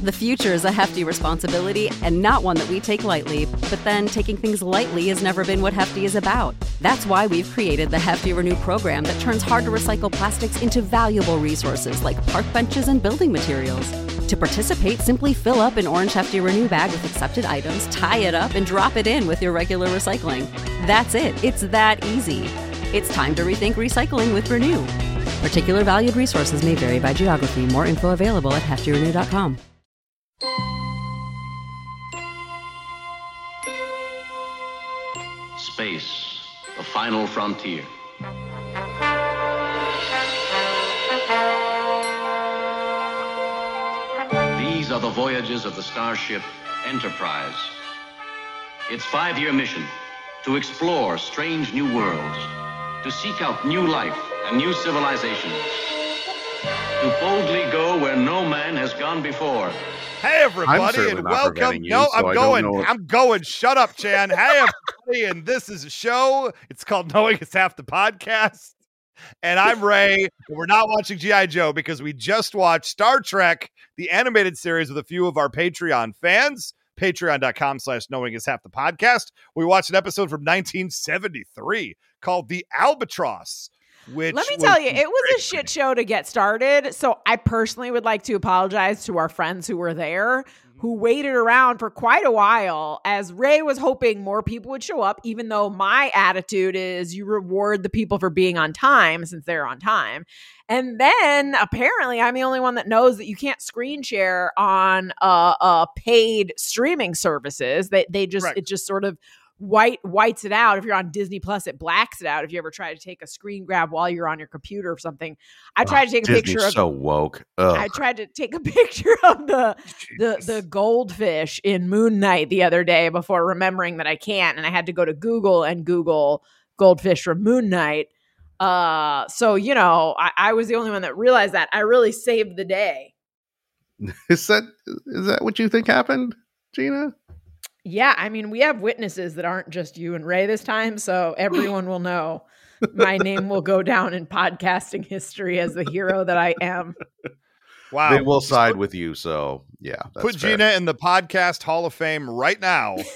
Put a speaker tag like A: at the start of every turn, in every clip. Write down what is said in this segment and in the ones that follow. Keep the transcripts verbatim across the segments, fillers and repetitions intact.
A: The future is a hefty responsibility and not one that we take lightly, but then taking things lightly has never been what Hefty is about. That's why we've created the Hefty Renew program that turns hard-to-recycle plastics into valuable resources like park benches and building materials. To participate, simply fill up an orange Hefty Renew bag with accepted items, tie it up, and drop it in with your regular recycling. That's it. It's that easy. It's time to rethink recycling with Renew. Particular valued resources may vary by geography. More info available at hefty renew dot com.
B: Space, the final frontier. These are the voyages of the starship Enterprise. Its five-year mission, to explore strange new worlds, to seek out new life and new civilizations, to boldly go where no man has gone before.
C: Hey, everybody, and welcome.
D: You,
C: no,
D: so
C: I'm
D: I
C: going. I'm going. Shut up, Chan. Hey, everybody, and this is a show. It's called Knowing Is Half the Podcast. And I'm Ray. And we're not watching G I. Joe because we just watched Star Trek, the animated series, with a few of our Patreon fans. Patreon.com slash Knowing Is Half the Podcast. We watched an episode from nineteen seventy-three called The Albatross. Which
E: Let me tell you, it was a shit show to get started. So I personally would like to apologize to our friends who were there, who waited around for quite a while, as Ray was hoping more people would show up, even though my attitude is you reward the people for being on time since they're on time. And then apparently I'm the only one that knows that you can't screen share on uh, uh, paid streaming services. They, they just, right. It just sort of white whites it out. If you're on Disney Plus, it blacks it out. If you ever try to take a screen grab while you're on your computer or something, I tried oh, to take a
D: Disney's
E: picture of
D: so woke. Ugh.
E: I tried to take a picture of the the the goldfish in Moon Knight the other day before remembering that I can't, and I had to go to Google and Google goldfish from Moon Knight. Uh, so you know, I, I was the only one that realized that. I really saved the day.
D: Is that is that what you think happened, Gina?
E: Yeah, I mean, we have witnesses that aren't just you and Ray this time, so everyone will know. My name will go down in podcasting history as the hero that I am.
C: Wow.
D: They will side with you, so yeah. That's
C: Put
D: fair.
C: Gina in the podcast Hall of Fame right now.
E: It's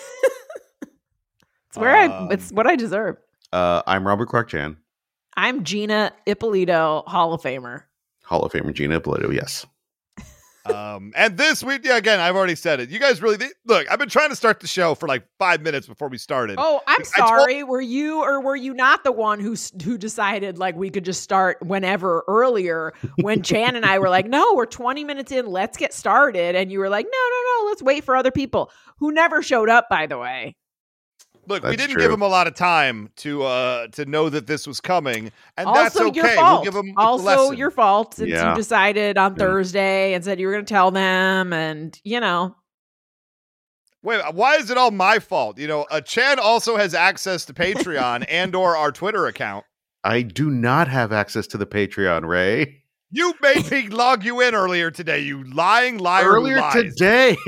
E: where um, I it's what I deserve.
D: Uh, I'm Robert Clark Chan.
E: I'm Gina Ippolito, Hall of Famer.
D: Hall of Famer Gina Ippolito, yes.
C: Um, and this week, yeah, again, I've already said it. You guys really, they, look, I've been trying to start the show for like five minutes before we started.
E: Oh, I'm
C: I
E: sorry.
C: Told-
E: were you or were you not the one who who decided like we could just start whenever earlier when Chan and I were like, no, we're twenty minutes in. Let's get started. And you were like, no, no, no, let's wait for other people who never showed up, by the way.
C: Look,
D: that's
C: we didn't
D: true.
C: give them a lot of time to uh to know that this was coming, and
E: also
C: that's okay.
E: Your fault.
C: We'll give them
E: also your fault since
D: yeah.
E: you decided on
D: yeah.
E: Thursday and said you were going to tell them, and you know.
C: Wait, why is it all my fault? You know, uh, Chan also has access to Patreon and or our Twitter account.
D: I do not have access to the Patreon, Ray.
C: You made me log you in earlier today, you lying liar.
D: Earlier today.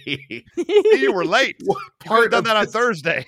C: You were late.
D: What
C: you
D: part
C: could have done that on
D: this?
C: Thursday.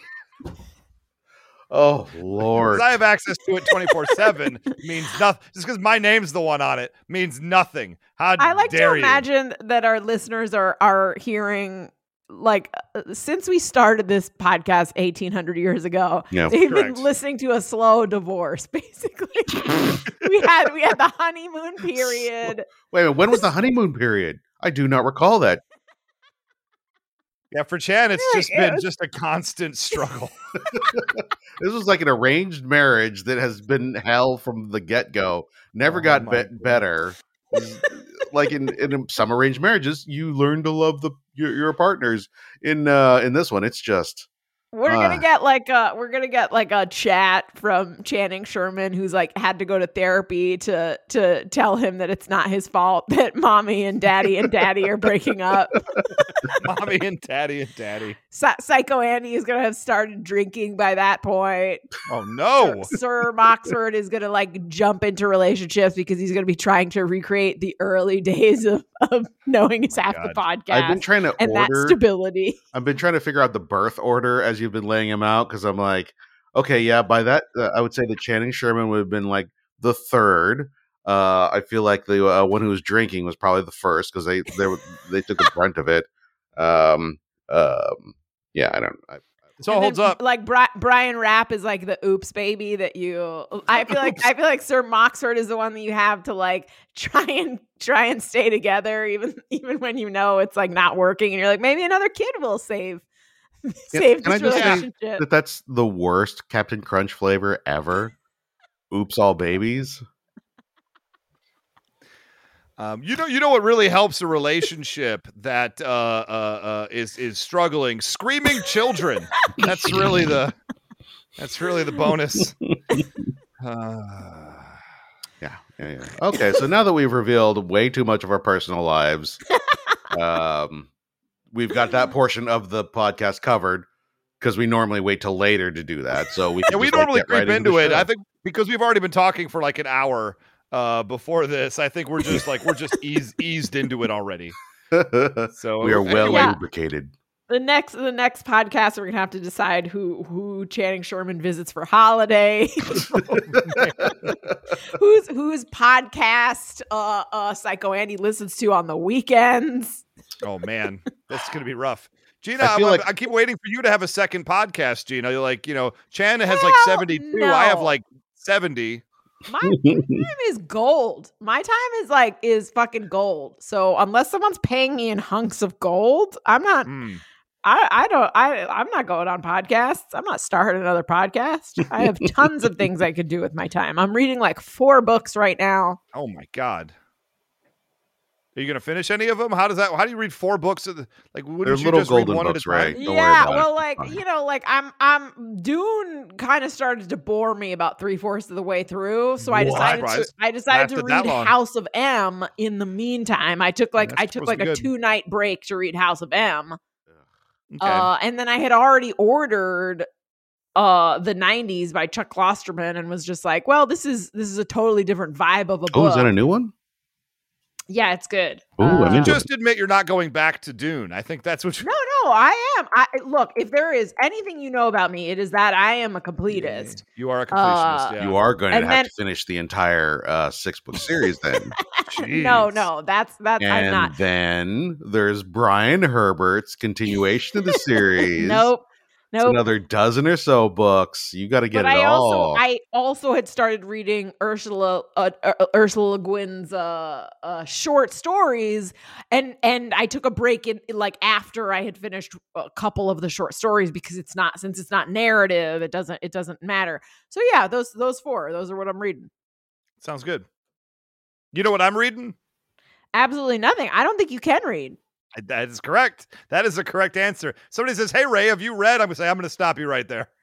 D: Oh, Lord.
C: Because I have access to it twenty-four seven means nothing. Just because my name's the one on it means nothing. How
E: I like
C: dare
E: to
C: you?
E: imagine that our listeners are are hearing, like, uh, since we started this podcast eighteen hundred years ago,
D: Yeah.
E: they've
C: Correct.
E: been listening to a slow divorce, basically. we had we had the honeymoon period.
D: Wait a minute, when was the honeymoon period? I do not recall that.
C: Yeah, for Chan, it's
E: Yeah,
C: just
E: it
C: been
E: was-
C: just a constant struggle.
D: This was like an arranged marriage that has been hell from the get-go. Never
C: Oh
D: got
C: my
D: be-
C: God.
D: better. Like in, in some arranged marriages, you learn to love the your, your partners. In uh, in this one, it's just
E: We're
D: Ah.
E: gonna get like a we're gonna get like a chat from Channing Sherman, who's like had to go to therapy to to tell him that it's not his fault that mommy and daddy and daddy are breaking up.
C: Mommy and daddy and daddy.
E: Psy- Psycho Andy is gonna have started drinking by that point.
C: Oh no.
E: Sir Moxford is gonna like jump into relationships because he's gonna be trying to recreate the early days of, of knowing is half the podcast.
D: I've been trying to
E: and that
D: order.
E: stability.
D: I've been trying to figure out the birth order as you've been laying them out because I'm like, okay, yeah. By that, uh, I would say that Channing Sherman would have been like the third. Uh, I feel like the uh, one who was drinking was probably the first because they they were- they took the brunt of it. Um, um, yeah, I don't. I,
C: This all
E: And
C: holds
E: then,
C: up.
E: Like Bri- Brian Rapp is like the oops baby that you. I feel like I feel like Sir Moxford is the one that you have to like try and try and stay together, even even when you know it's like not working, and you're like maybe another kid will save save
D: can I
E: this
D: just say
E: relationship.
D: that that's the worst Captain Crunch flavor ever. Oops, all babies.
C: Um, you know, you know what really helps a relationship that uh, uh, uh, is is struggling? Screaming children. That's really the that's really the bonus. Uh,
D: Yeah, yeah, yeah. Okay, so now that we've revealed way too much of our personal lives, um, we've got that portion of the podcast covered because we normally wait till later to do that. So we
C: yeah,
D: can
C: we
D: just, like,
C: normally
D: get right
C: creep into
D: the
C: it.
D: show.
C: I think because we've already been talking for like an hour uh, before this. I think we're just like we're just eased eased into it already. So
D: we are well
C: anyway,
E: Yeah.
D: lubricated.
E: The next the next podcast we're gonna have to decide who who Channing Sherman visits for holiday. who's whose podcast uh uh Psycho Andy listens to on the weekends.
C: oh man, that's gonna be rough. Gina,
D: I
C: I,
D: feel
C: I-
D: like-
C: I keep waiting for you to have a second podcast, Gina. You're like, you know, Chan has like
E: Hell
C: seventy-two. I have
E: no.
C: like seventy.
E: My time is gold. My time is like is fucking gold. So unless someone's paying me in hunks of gold, I'm not
C: Mm.
E: I, I don't I I'm not going on podcasts. I'm not starting another podcast. I have tons of things I could do with my time. I'm reading like four books right now.
C: Oh my god. Are you gonna finish any of them? How does that? How do you read four books? Of the, like, wouldn't
D: They're
C: you
D: little
C: just read
D: golden
C: one
D: books,
C: at a time?
D: right? Don't worry
E: yeah,
D: about it.
E: well, like
D: Fine.
E: you know, like I'm I'm Dune kind of started to bore me about three fourths of the way through, so I
C: What?
E: decided to
C: Surprised.
E: I decided to
C: Lasted that
E: read
C: long.
E: House of M in the meantime. I took like
C: that's
E: I took
C: supposed to
E: like
C: be
E: a
C: good.
E: two night break to read House of M.
C: Okay.
E: Uh, and then I had already ordered uh the nineties by Chuck Klosterman and was just like, well, this is this is a totally different vibe of a book.
D: Oh, is that a new one?
E: Yeah, it's good.
D: Ooh, I'm
E: Uh,
D: into it.
C: just admit you're not going back to Dune. I think that's what. You,
E: No, no, I am. I look, if there is anything you know about me, it is that I am a completist.
C: you are a completionist.
E: Uh,
C: yeah.
D: You are going to
E: And
D: have
E: then-
D: to finish the entire uh, six book series then.
E: No,
C: Jeez.
E: no, that's that's I'm
D: and
E: not.
D: then there's Brian Herbert's continuation of the series.
E: Nope.
D: It's
E: Nope.
D: another dozen or so books. You got to get
E: But
D: it
E: I
D: all.
E: also I also had started reading Ursula uh, uh, Ursula Le Guin's uh, uh, short stories, and and I took a break in like after I had finished a couple of the short stories because it's not since it's not narrative, it doesn't it doesn't matter. So yeah, those those four, those are what I'm reading.
C: Sounds good. You know what I'm reading?
E: Absolutely nothing. I don't think you can read.
C: That is correct. That is the correct answer. Somebody says, "Hey Ray, have you read?" I'm gonna say, "I'm gonna stop you right there."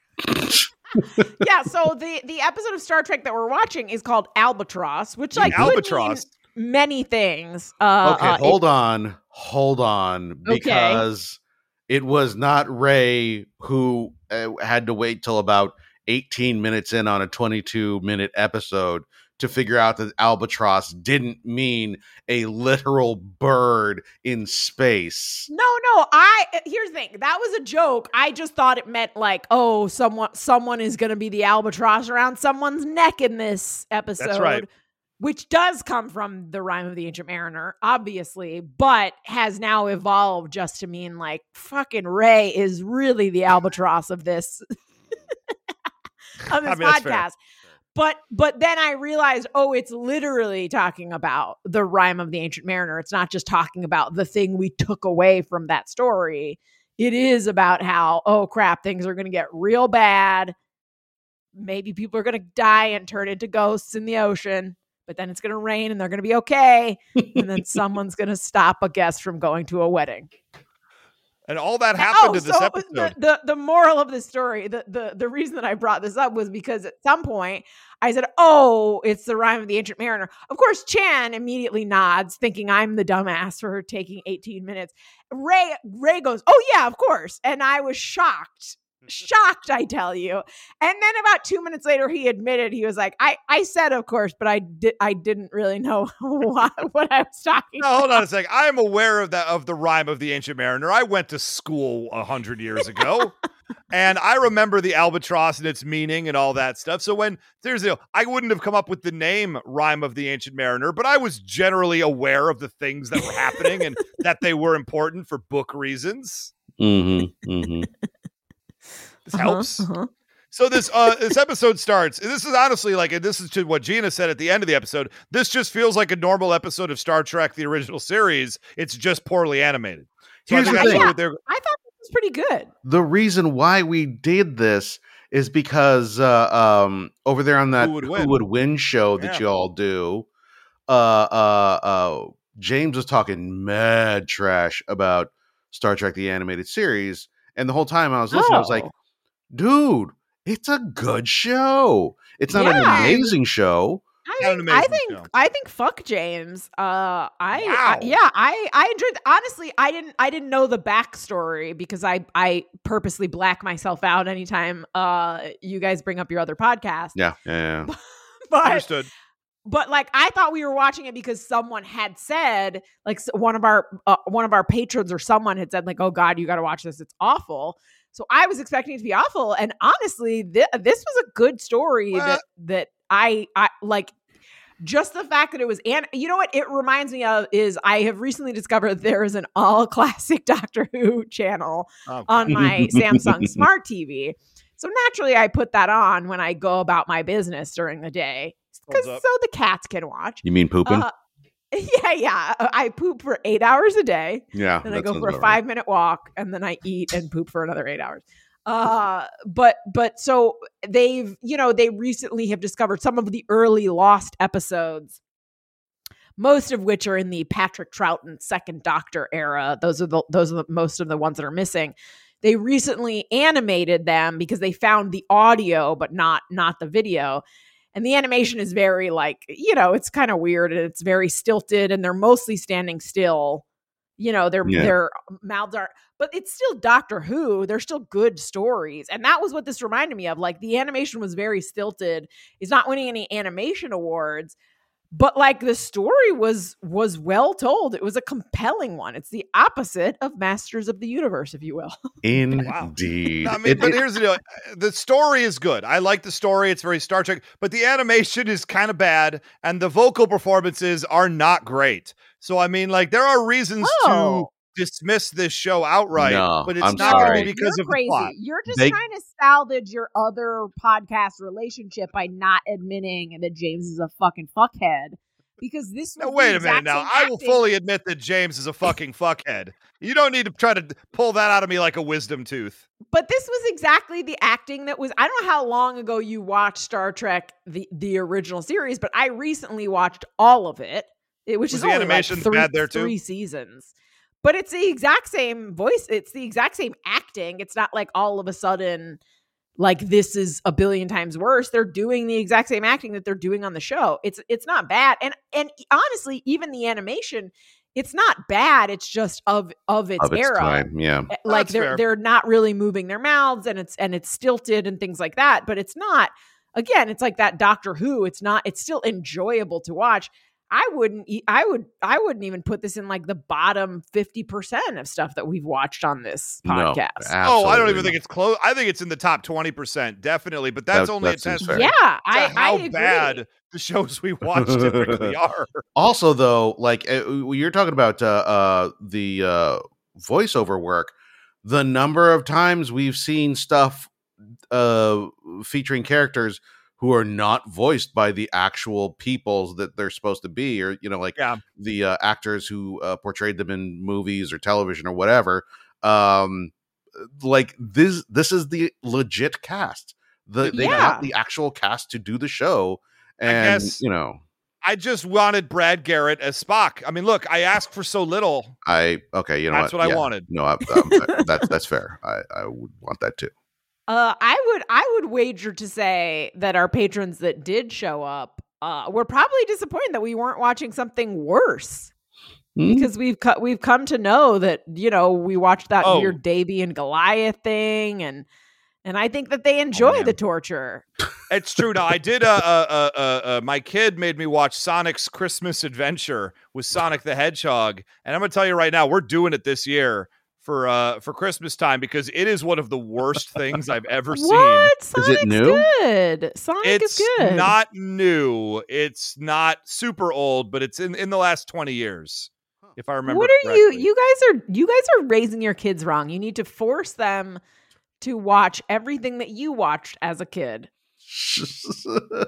E: Yeah, so the the episode of Star Trek that we're watching is called Albatross, which like could
C: Albatross.
E: mean many things. Uh,
D: okay,
E: uh,
D: hold on. Hold on.
E: Okay.
D: Because it was not Ray who uh, had to wait till about eighteen minutes in on a twenty-two minute episode to figure out that albatross didn't mean a literal bird in space.
E: No, no. I here's the thing. That was a joke. I just thought it meant like, oh, someone someone is going to be the albatross around someone's neck in this episode.
C: right.
E: Which does come from the Rime of the Ancient Mariner, obviously, but has now evolved just to mean like fucking Ray is really the albatross of this of this
C: I mean, that's fair.
E: podcast. But but then I realized, oh, it's literally talking about the Rime of the Ancient Mariner. It's not just talking about the thing we took away from that story. It is about how, oh crap, things are going to get real bad. Maybe people are going to die and turn into ghosts in the ocean, but then it's going to rain and they're going to be okay. And then someone's going to stop a guest from going to a wedding.
C: And all that happened
E: Oh,
C: to this
E: so
C: episode.
E: The, the the moral of the story, the, the the reason that I brought this up was because at some point I said, "Oh, it's the Rime of the Ancient Mariner." Of course, Chan immediately nods, thinking I'm the dumbass for taking eighteen minutes. Ray Ray goes, "Oh yeah, of course," and I was shocked. Shocked, I tell you. And then about two minutes later, he admitted he was like, "I, I said, of course, but I did, I didn't really know what, what I was talking."
C: No, hold on a second. I am aware of that of the Rime of the Ancient Mariner. I went to school a hundred years ago. And I remember the albatross and its meaning and all that stuff. So when there's, you know, I wouldn't have come up with the name Rime of the Ancient Mariner, but I was generally aware of the things that were happening and that they were important for book reasons.
D: Mm-hmm, mm-hmm.
C: This
E: Uh-huh,
C: helps.
E: uh-huh.
C: So this uh, this episode starts. This is honestly like, and this is to what Gina said at the end of the episode. This just feels like a normal episode of Star Trek, the original series. It's just poorly animated. So
D: Here's
C: I think
D: the
C: that's
D: thing.
C: what they're-
E: I thought this was pretty good.
D: The reason why we did this is because uh, um, over there on that
C: Who Would
D: Who
C: Win?
D: Would Win show that
C: Yeah.
D: you all do, uh, uh, uh, James was talking mad trash about Star Trek the Animated Series, and the whole time I was listening, I was like,
E: Oh.
D: "Dude, it's a good show. It's not an
E: Yeah.
D: amazing show."
E: I
C: Not an
E: think, I
C: amazing
E: think,
C: show.
E: I think, fuck James. Uh, I, I,
C: Wow.
E: yeah, I, I enjoyed. Honestly, I didn't, I didn't know the backstory because I, I purposely black myself out anytime, uh, you guys bring up your other podcast.
D: Yeah, yeah, yeah.
E: But,
C: understood.
E: but like, I thought we were watching it because someone had said, like, s- one of our, uh, one of our patrons or someone had said, like, "Oh God, you got to watch this. It's awful." So I was expecting it to be awful, and honestly, th- this was a good story
C: Well-
E: that that I, I like. Just the fact that it was, and you know what it reminds me of is I have recently discovered there is an all classic Doctor Who channel
C: Oh,
E: on my Samsung Smart T V. So naturally, I put that on when I go about my business during the day, because
C: Holds
E: so
C: up.
E: the cats can watch.
D: You mean pooping?
E: Uh, yeah, yeah. I poop for eight hours a day.
D: yeah,
E: Then I
D: that
E: go
D: sounds
E: for a
D: about right.
E: five minute walk, and then I eat and poop for another eight hours. Uh, but but so they've you know they recently have discovered some of the early lost episodes, most of which are in the Patrick Troughton Second Doctor era. Those are the those are the, most of the ones that are missing. They recently animated them because they found the audio, but not not the video. And the animation is very like, you know, it's kind of weird and it's very stilted and they're mostly standing still. You know, their
D: Yeah.
E: their mouths are, but it's still Doctor Who. They're still good stories. And that was what this reminded me of. Like the animation was very stilted. It's not winning any animation awards, but like the story was was well told. It was a compelling one. It's the opposite of Masters of the Universe, if you will.
D: Indeed.
C: I mean,
D: It-
C: but
D: it-
C: here's the deal. The story is good. I like the story. It's very Star Trek, but the animation is kind of bad and the vocal performances are not great. So, I mean, like, there are reasons
E: Oh.
C: to dismiss this show outright,
D: No,
C: but it's
D: I'm
C: not
D: sorry.
C: only because
E: You're
C: of
E: crazy.
C: the plot.
E: You're just
D: They-
E: trying to salvage your other podcast relationship by not admitting that James is a fucking fuckhead. Because this was
C: Now,
E: the
C: wait a
E: exact
C: minute now.
E: same
C: I will
E: acting-
C: fully admit that James is a fucking fuckhead. You don't need to try to pull that out of me like a wisdom tooth.
E: But this was exactly the acting that was. I don't know how long ago you watched Star Trek, the the original series, but I recently watched all of it, it which
C: Was
E: is
C: the
E: only
C: animation
E: like three,
C: bad there, too?
E: three seasons. But it's the exact same voice. It's the exact same acting. It's not like all of a sudden, like this is a billion times worse. They're doing the exact same acting that they're doing on the show. It's it's not bad. And and honestly, even the animation, it's not bad. It's just of of its,
D: of its
E: era.
D: time, yeah.
E: Like
C: That's
E: they're
C: fair.
E: they're not really moving their mouths and it's and it's stilted and things like that. But it's not. Again, it's like that Doctor Who. It's not. It's still enjoyable to watch. I wouldn't. e- I would. I wouldn't even put this in like the bottom fifty percent of stuff that we've watched on this
D: No,
E: podcast.
C: Oh, I don't even
D: absolutely
C: think it's close. I think it's in the top twenty percent, definitely. But that's
D: That-
C: only
D: that
C: a
D: seems
C: test
D: fair.
C: to
E: Yeah, I,
C: how
E: I agree.
C: bad the shows we watch typically are.
D: Also, though, like uh, when you're talking about uh, uh, the uh, voiceover work, the number of times we've seen stuff uh, featuring characters who are not voiced by the actual peoples that they're supposed to be, or you know, like
C: Yeah.
D: the uh, actors who uh, portrayed them in movies or television or whatever. Um, like this, this is the legit cast. The, they
E: Yeah.
D: got the actual cast to do the show, and
C: guess-
D: you know.
C: I just wanted Brad Garrett as Spock. I mean, look, I asked for so little.
D: I okay, you know
C: That's what I
D: Yeah.
C: wanted.
D: No, I, um, that's that's fair. I, I would want that too.
E: Uh, I would I would wager to say that our patrons that did show up uh, were probably disappointed that we weren't watching something worse
D: Hmm?
E: because we've co- we've come to know that you know we watched that
C: Oh.
E: weird Davy and Goliath thing and and I think that they enjoy
C: Oh, man.
E: the torture.
C: It's true. Now, I did. Uh, uh, uh, uh, uh, my kid made me watch Sonic's Christmas Adventure with Sonic the Hedgehog, and I'm gonna tell you right now, we're doing it this year for uh for Christmas time because it is one of the worst things I've ever seen.
E: What? Sonic's
D: it new?
E: good. Sonic
C: It's
E: is good.
C: not new. It's not super old, but it's in, in the last twenty years, if I remember.
E: What are
C: correctly.
E: you? You guys are you guys are raising your kids wrong. You need to force them to watch everything that you watched as a kid.
D: uh,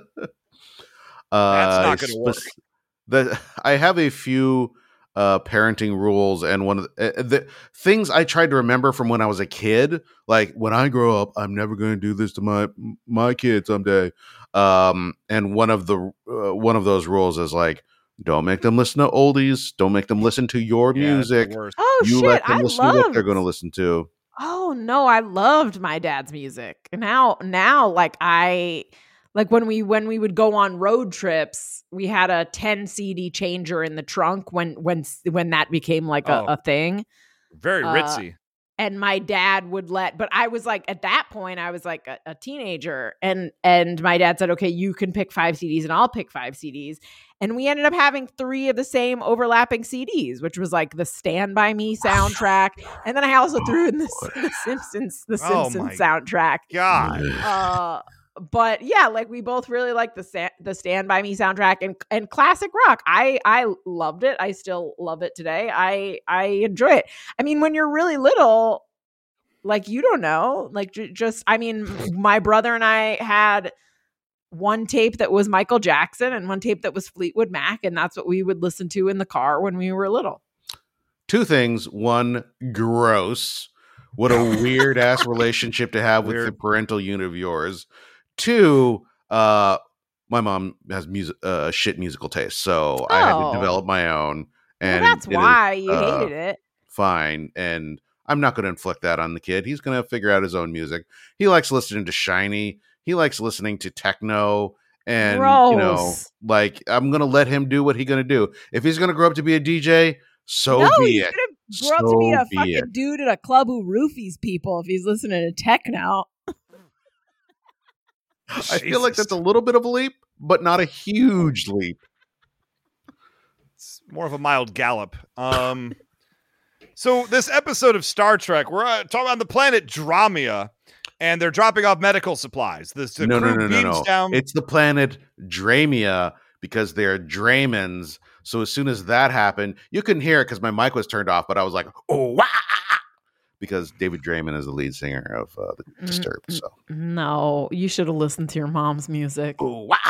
C: That's not going to work.
D: The, I have a few uh, parenting rules, and one of the, uh, the things I tried to remember from when I was a kid, like when I grow up, I'm never going to do this to my my kid someday. Um, and one of the uh, one of those rules is like, don't make them listen to oldies. Don't make them listen to your
C: Yeah, that's the
D: music.
C: worst.
E: Oh
D: You
E: shit!
D: let them
E: I
D: listen to what
E: love.
D: they're going to listen to.
E: Oh no, I loved my dad's music. Now, now, like I, like when we when we would go on road trips, we had a ten C D changer in the trunk when when when that became like a,
C: Oh.
E: a thing.
C: Very
E: Uh,
C: ritzy.
E: And my dad would let, but I was like, at that point, I was like a, a teenager, and and my dad said, okay, you can pick five C Ds, and I'll pick five C Ds, and we ended up having three of the same overlapping C Ds, which was like the Stand By Me soundtrack, and then I also threw in the, the Simpsons, the
C: Oh
E: Simpsons
C: my
E: soundtrack.
C: God.
E: Uh, but yeah, like we both really like the sa- the Stand By Me soundtrack and and classic rock. I I loved it. I still love it today. I I enjoy it. I mean, when you're really little, like you don't know, like j- just I mean, my brother and I had one tape that was Michael Jackson and one tape that was Fleetwood Mac, and that's what we would listen to in the car when we were little.
D: Two things. One, gross. What a weird ass relationship to have with
C: Weird.
D: the parental unit of yours. Two, uh, my mom has music, uh, shit musical taste, so I had to
E: Oh.
D: develop my own.
E: Well,
D: And
E: that's
D: it is
E: why you
D: uh,
E: hated it.
D: fine. And I'm not going to inflict that on the kid. He's going to figure out his own music. He likes listening to Shiny. He likes listening to techno. And, you know,
E: Gross.
D: like, I'm going to let him do what he's going to do. If he's going to grow up to be a D J, so
E: no,
D: be
E: he's
D: it.
E: gonna grow up to be
D: So
E: a
D: be
E: fucking
D: it.
E: dude at a club who roofies people if he's listening to techno.
D: I feel like
C: Jesus.
D: that's a little bit of a leap, but not a huge leap.
C: It's more of a mild gallop. Um, so this episode of Star Trek, we're uh, talking on the planet Dramia, and they're dropping off medical supplies. This the
D: No, no,
C: crew
D: no, no,
C: beams
D: no.
C: down.
D: It's the planet Dramia because they're Draymans. So as soon as that happened, you couldn't hear it because my mic was turned off, but I was like, oh, wah! Because David Draymond is the lead singer of uh, the Disturbed. So,
E: No, you should have listened to your mom's music.
D: oh, wah!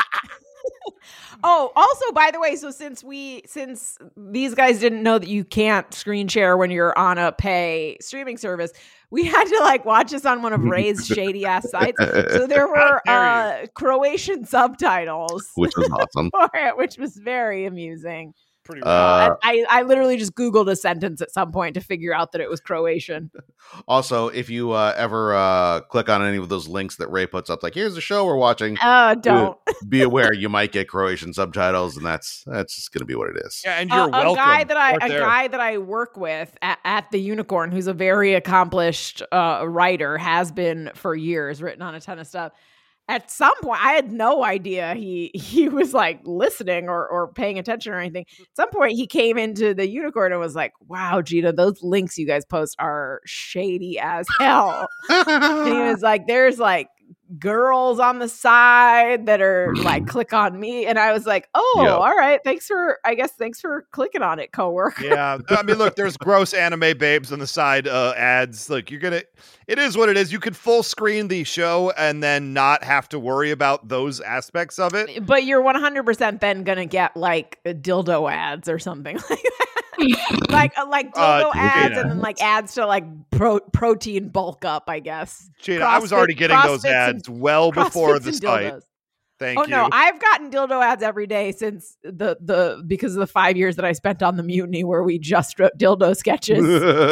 E: Oh, also, by the way, so since we since these guys didn't know that you can't screen share when you're on a pay streaming service, we had to like watch this on one of Ray's shady ass sites. So there were
C: How dare
E: uh, Croatian subtitles
D: Which was awesome.
E: for it, which was very amusing.
C: Pretty
D: Uh,
C: rad.
E: Uh, I, I literally just Googled a sentence at some point to figure out that it was Croatian.
D: Also, if you uh, ever uh, click on any of those links that Ray puts up, like, here's the show we're watching,
E: Oh, don't.
D: be aware you might get Croatian subtitles, and that's that's just going to be what it is.
C: yeah, and
E: Uh,
C: you're
E: a
C: welcome.
E: guy that I
C: Start
E: a
C: there.
E: guy that I work with at, at the Unicorn, who's a very accomplished uh, writer, has been for years, written on a ton of stuff. At some point, I had no idea he he was like listening or or paying attention or anything. At some point, he came into the Unicorn and was like, "Wow, Gita, those links you guys post are shady as hell." And he was like, "There's like girls on the side that are like click on me," and I was like, "Oh,
D: Yeah.
E: all right, thanks for I guess thanks for clicking on it, coworker."
C: Yeah, I mean, look, there's gross anime babes on the side uh, ads. Look, you're gonna. It is what it is. You could full screen the show and then not have to worry about those aspects of it.
E: But you're one hundred percent then gonna get like dildo ads or something like that. like uh, like
C: Uh,
E: dildo ads
C: Gina.
E: and then like ads to like pro- protein bulk up, I guess.
C: Gina, I was
E: CrossFit-
C: already getting those
E: CrossFits and-
C: ads well before
E: CrossFits
C: the
E: and
C: site.
E: dildos.
C: Thank
E: Oh
C: you.
E: no, I've gotten dildo ads every day since the the because of the five years that I spent on the Mutiny where we just wrote dildo sketches.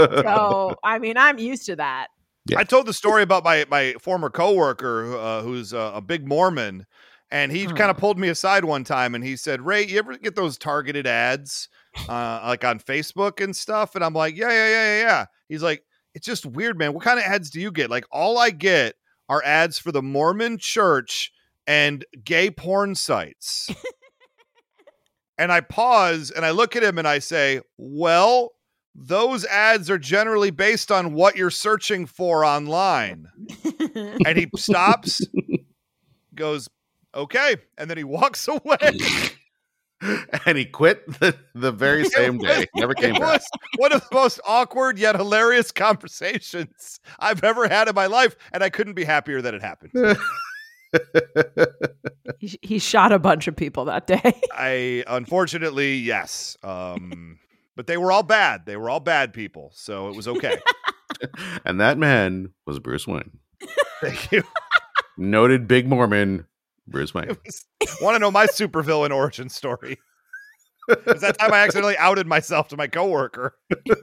E: So I mean, I'm used to that.
C: I told the story about my my former coworker uh, who's a, a big Mormon, and he
E: Hmm.
C: kind of pulled me aside one time and he said, "Ray, you ever get those targeted ads uh, like on Facebook and stuff?" And I'm like, "Yeah, yeah, yeah, yeah, yeah." He's like, "It's just weird, man. What kind of ads do you get? Like, all I get are ads for the Mormon Church and gay porn sites." And I pause and I look at him and I say, "Well, those ads are generally based on what you're searching for online. And he stops, goes, okay. And then he walks away.
D: And he quit the, the very same
C: was,
D: day. Never came back.
C: Was one of the most awkward yet hilarious conversations I've ever had in my life. And I couldn't be happier that it happened.
E: he, he shot a bunch of people that day.
C: I, unfortunately, yes. Um, but they were all bad. They were all bad people. So it was okay.
D: And that man was Bruce Wayne.
C: Thank you.
D: Noted big Mormon, Bruce Wayne.
C: Want to know my supervillain origin story? It was that time I accidentally outed myself to my coworker.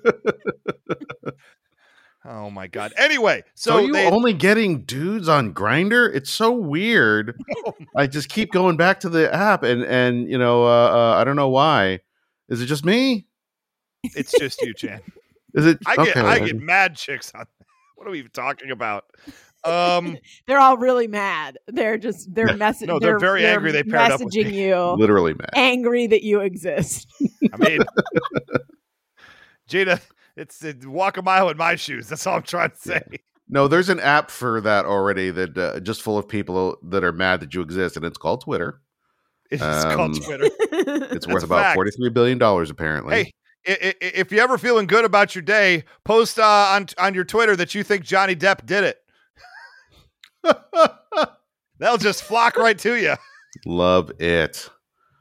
C: Oh my God. Anyway, so,
D: so are you
C: they,
D: only getting dudes on Grindr? It's so weird.
C: Oh
D: I just keep going back to the app, and and you know, uh, uh, I don't know why. Is it just me?
C: It's just you, Chan.
D: Is it?
C: I get
D: okay.
C: I get mad chicks on. What are we even talking about? Um,
E: they're all really mad. They're just they're messaging.
C: No, they're very angry they paired up with
E: messaging
C: me.
E: you,
D: literally mad,
E: angry that you exist.
C: I mean, Gina, it's uh, walk a mile in my shoes. That's all I'm trying to say.
D: Yeah. No, there's an app for that already that uh, just full of people that are mad that you exist, and it's called Twitter.
C: It's
D: Um,
C: called Twitter.
D: It's worth
C: a
D: about
C: fact.
D: forty-three billion dollars, apparently.
C: Hey, i- i- if you're ever feeling good about your day, post uh, on on your Twitter that you think Johnny Depp did it. They'll just flock right to you.
D: Love it.
C: So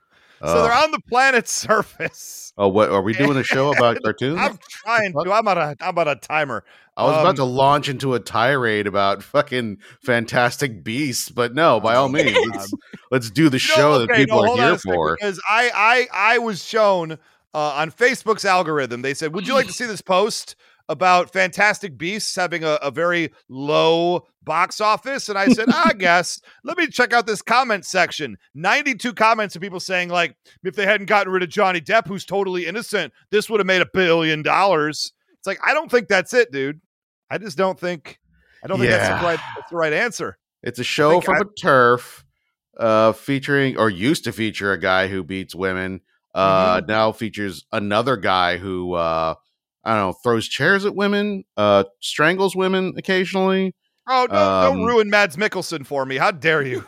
D: Uh,
C: they're on the planet's surface.
D: oh, what are we doing a show about cartoons?
C: I'm trying to. I'm on a. I'm on a timer.
D: I was
C: um,
D: about to launch into a tirade about fucking Fantastic Beasts, but no, by all means, let's, let's do the
C: You know,
D: show
C: okay,
D: that people
C: no,
D: are
C: hold on
D: here
C: a second,
D: for.
C: Because I, I, I was shown uh, on Facebook's algorithm. They said, "Would you like to see this post about Fantastic Beasts having a, a very low box office?" And I said, I guess, let me check out this comment section. ninety-two comments of people saying, like, if they hadn't gotten rid of Johnny Depp, who's totally innocent, this would have made a billion dollars. It's like, I don't think that's it, dude. I just don't think, I don't think that's
D: Yeah.
C: the right, that's the right answer.
D: It's a show
C: think
D: from
C: I-
D: a turf, uh, featuring or used to feature a guy who beats women. Uh,
C: Mm-hmm.
D: now features another guy who uh, I don't know, throws chairs at women, uh, strangles women occasionally.
C: Oh, don't,
D: Um,
C: don't ruin Mads Mikkelsen for me. How dare you?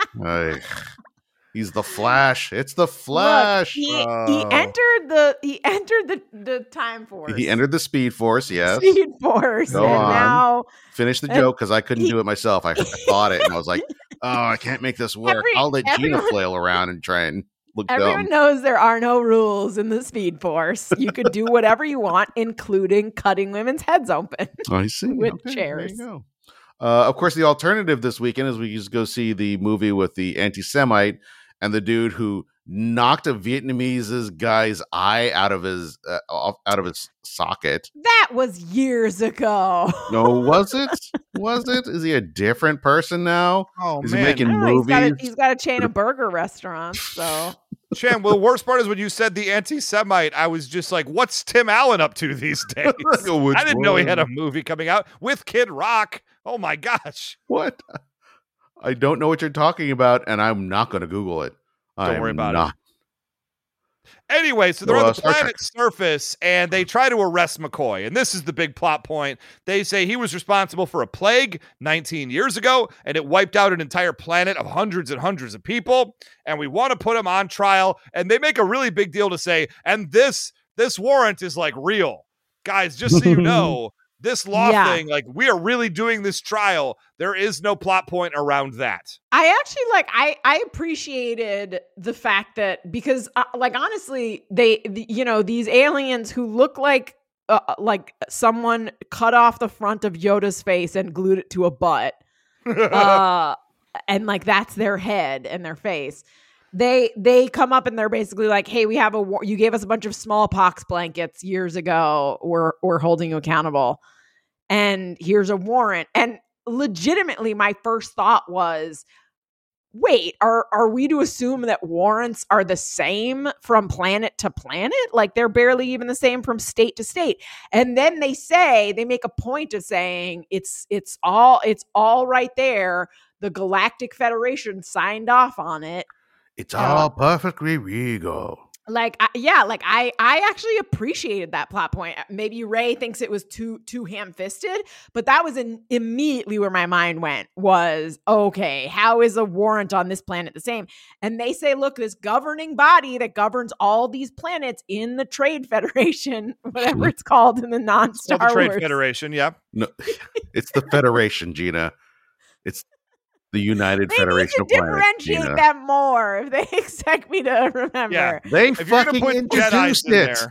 D: Ay, he's the Flash. It's the Flash.
E: Look, he, he
C: Oh.
E: entered the he entered the the time force.
D: He entered the Speed Force. Yes.
E: Speed Force,
D: Go
E: and
D: on.
E: now
D: Finish the
E: And
D: joke because I couldn't
E: he-
D: do it myself. I, I thought it and I was like, oh, I can't make this work.
E: Every-
D: I'll let Gina
E: everyone-
D: flail around and try and look
E: everyone
D: dumb.
E: knows there are no rules in the Speed Force. You could do whatever you want, including cutting women's heads open.
D: I see.
E: with
D: Okay,
E: chairs.
D: There you go. Uh, of course, the alternative this weekend is we just go see the movie with the anti-Semite and the dude who knocked a Vietnamese guy's eye out of his uh, off, out of his socket.
E: That was years ago.
D: No, was it? Was it? Is he a different person now?
C: Oh,
D: Is he
C: man.
D: making
E: I don't know, he's got, a,
D: movies?
E: he's got a chain of burger restaurants, so
C: Chan, well, the worst part is when you said the anti-Semite, I was just like, what's Tim Allen up to these days?
D: Which
C: I didn't know he had a
D: one?
C: movie coming out with Kid Rock. Oh my gosh.
D: What? I don't know what you're talking about, and I'm not going to Google it.
C: Don't
D: I'm
C: worry about
D: not.
C: it. Anyway, so they're
D: Well,
C: on
D: uh,
C: the
D: Star Trek.
C: planet's surface and they try to arrest McCoy. And this is the big plot point. They say he was responsible for a plague nineteen years ago and it wiped out an entire planet of hundreds and hundreds of people. And we want to put him on trial. And they make a really big deal to say, and this this warrant is like real. Guys, just so you know, this law
E: Yeah.
C: thing, like we are really doing this trial. There is no plot point around that.
E: I actually like I I appreciated the fact that because uh, like honestly they the, you know these aliens who look like uh, like someone cut off the front of Yoda's face and glued it to a butt uh and like that's their head and their face. They they come up and they're basically like, hey, we have a war- you gave us a bunch of smallpox blankets years ago. We're we're holding you accountable, and here's a warrant. And legitimately, my first thought was, wait, are are we to assume that warrants are the same from planet to planet? Like they're barely even the same from state to state. And then they say they make a point of saying it's it's all it's all right there. The Galactic Federation signed off on it.
D: It's
E: Yeah.
D: all perfectly legal.
E: Like, I, yeah, like I, I actually appreciated that plot point. Maybe Ray thinks it was too, too ham-fisted, but that was in, immediately where my mind went was, okay, how is a warrant on this planet the same? And they say, look, this governing body that governs all these planets in the Trade Federation, whatever it's called in the non-Star
C: Well, the Trade
E: Wars.
C: Federation, yeah.
D: No, it's the Federation, Gina. It's the United
E: They
D: Federation
E: need to
D: of Planets.
E: differentiate
D: Gina.
E: them more if they expect me to remember.
C: Yeah.
D: They
C: If you're
D: fucking
C: gonna put Jedi's
D: introduced
C: in
D: it.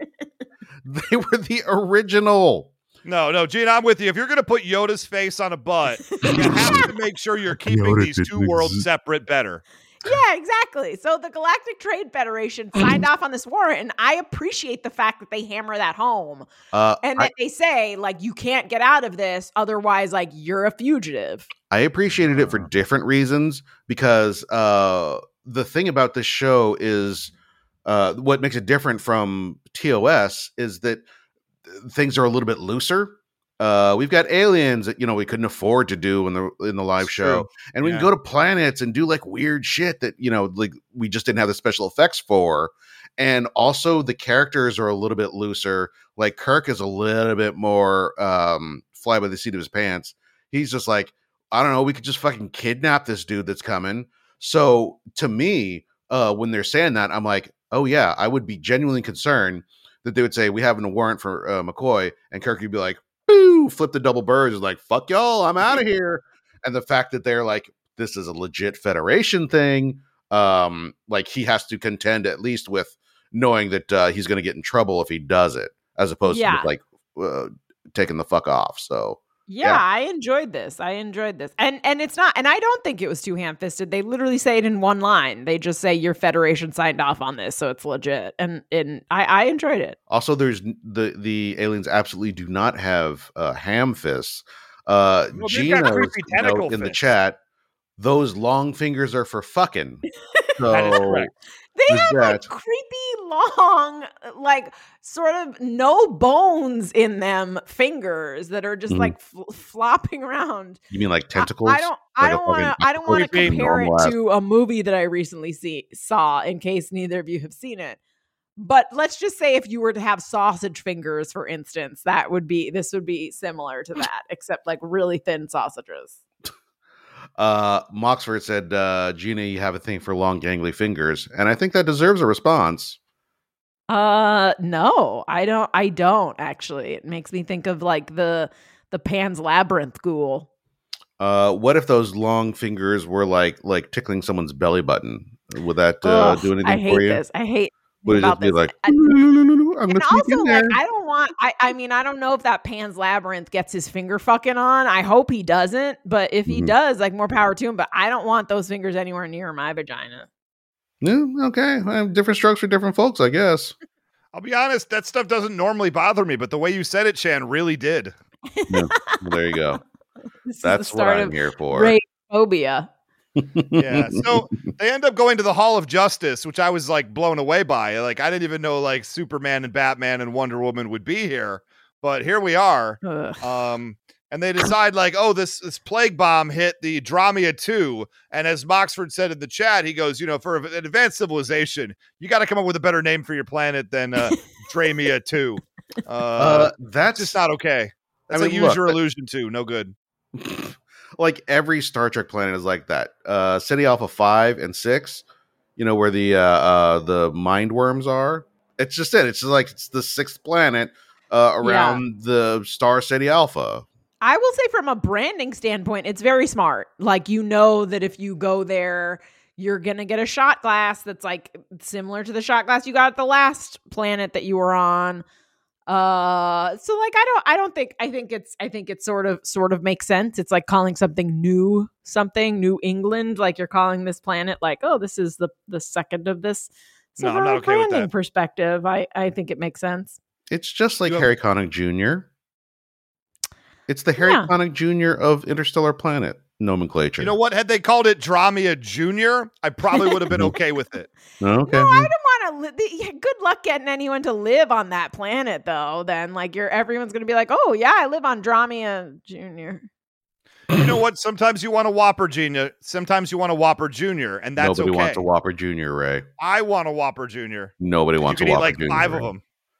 C: there,
D: They were the original.
C: no, no, Gene, I'm with you. If you're going to put Yoda's face on a butt, you have to make sure you're keeping
D: Yoda
C: these two
D: didn't
C: worlds
D: exist.
C: separate better.
E: Yeah, exactly. So the Galactic Trade Federation signed off on this warrant, and I appreciate the fact that they hammer that home
D: Uh,
E: and
D: I,
E: that they say, like, you can't get out of this, otherwise, like, you're a fugitive.
D: I appreciated it for different reasons because uh, the thing about this show is uh, what makes it different from T O S is that things are a little bit looser. Uh, we've got aliens that, you know, we couldn't afford to do in the in the live
C: It's
D: show,
C: true.
D: and we
C: Yeah.
D: can go to planets and do like weird shit that, you know, like we just didn't have the special effects for. And also the characters are a little bit looser. Like Kirk is a little bit more um, fly by the seat of his pants. He's just like, I don't know, we could just fucking kidnap this dude that's coming. So to me, uh, when they're saying that, I'm like, oh yeah, I would be genuinely concerned that they would say we have a warrant for uh, McCoy, and Kirk would be like, boo, flip the double birds, is like, fuck y'all, I'm out of here. And the fact that they're like, this is a legit Federation thing, um, like he has to contend at least with knowing that uh, he's going to get in trouble if he does it, as opposed
E: Yeah.
D: to just like uh, taking the fuck off. So
E: Yeah,
D: Yeah.
E: I enjoyed this. I enjoyed this. And and it's not, and I don't think it was too ham-fisted. They literally say it in one line. They just say your Federation signed off on this, so it's legit. And and I, I enjoyed it.
D: also, there's n- the the aliens absolutely do not have uh, ham fists. Uh,
C: Well, they've got
D: Gina's
C: creepy tentacle
D: note in the
C: fists.
D: chat, those long fingers are for fucking. So
C: That is correct.
E: They
D: There's
E: have like
D: that.
E: creepy long, like sort of no bones in them fingers that are just
D: Mhm.
E: like fl- flopping around.
D: you mean like
E: I-
D: tentacles?
E: I don't. I
D: Like a
E: don't want to.
D: fucking
E: I don't want to
C: creepy
E: compare it
D: normal ass.
E: to a movie that I recently see saw. In case neither of you have seen it, but let's just say if you were to have sausage fingers, for instance, that would be. This would be similar to that, except like really thin sausages.
D: Uh, Moxford said, uh, Gina, you have a thing for long, gangly fingers. And I think that deserves a response.
E: Uh, no, I don't. I don't actually. It makes me think of like the the Pan's Labyrinth ghoul.
D: Uh, what if those long fingers were like like tickling someone's belly button? Would that uh,
E: Ugh,
D: do anything
E: I hate
D: for you?
E: this. I hate
D: Would it
E: about
D: just be
E: this.
D: like,
E: I-
D: I'm
E: and
D: gonna sneak
E: also,
D: in there?
E: like, I don't want. I, I mean, I don't know if that Pan's Labyrinth gets his finger fucking on. I hope he doesn't. But if he
D: Mhm.
E: does, like, more power to him. But I don't want those fingers anywhere near my vagina.
D: Yeah, okay. Well, different strokes for different folks, I guess.
C: I'll be honest, that stuff doesn't normally bother me, but the way you said it, Chan, really did.
D: Yeah, well, there you go.
E: This
D: That's
E: is the
D: what
E: start
D: I'm
E: of
D: here for.
E: rape phobia.
C: Yeah. So they end up going to the Hall of Justice, which I was like blown away by. Like, I didn't even know like Superman and Batman and Wonder Woman would be here, but here we are.
E: Ugh.
C: Um, and they decide like, oh, this this plague bomb hit the Dramia two, and as Moxford said in the chat, he goes, you know, for an advanced civilization, you got to come up with a better name for your planet than uh, Dramia two. Uh,
D: Uh,
C: that's
D: that's
C: just not okay. That's
D: I
C: like
D: mean,
C: use
D: look,
C: your
D: that-
C: illusion two, no good.
D: like every Star Trek planet is like that. Uh, City Alpha five and six, you know, where the uh, uh, the mind worms are. It's just it. It's just like it's the sixth planet uh, around the star City Alpha.
E: I will say from a branding standpoint, it's very smart. Like, you know that if you go there, you're going to get a shot glass that's like similar to the shot glass you got at the last planet that you were on. Uh, so like, I don't, I don't think, I think it's, I think it sort of, sort of makes sense. It's like calling something new, something New England, like you're calling this planet like, oh, this is the, the second of this. So
C: No, I'm
E: from
C: not
E: a
C: okay with
E: branding
C: that.
E: perspective, I, I think it makes sense.
D: It's just like
C: You have-
D: Harry Connick Junior It's the Harry
E: Yeah.
D: Connick Junior of Interstellar Planet nomenclature.
C: You know what? Had they called it Dramia Junior, I probably would have been okay with it.
D: Okay.
E: No, I don't want to. Li- yeah, good luck getting anyone to live on that planet, though. Then, like, you're everyone's gonna be like, "Oh yeah, I live on Dramia Junior."
C: You know what? Sometimes you want a Whopper Junior. Sometimes you want a Whopper Junior, and that's
D: Nobody
C: okay.
D: wants a Whopper Junior, Ray.
C: I want a Whopper Junior.
D: Nobody wants
C: you
D: a
C: can
D: Whopper
C: eat like
D: Junior.
C: five
D: Ray.
C: of them.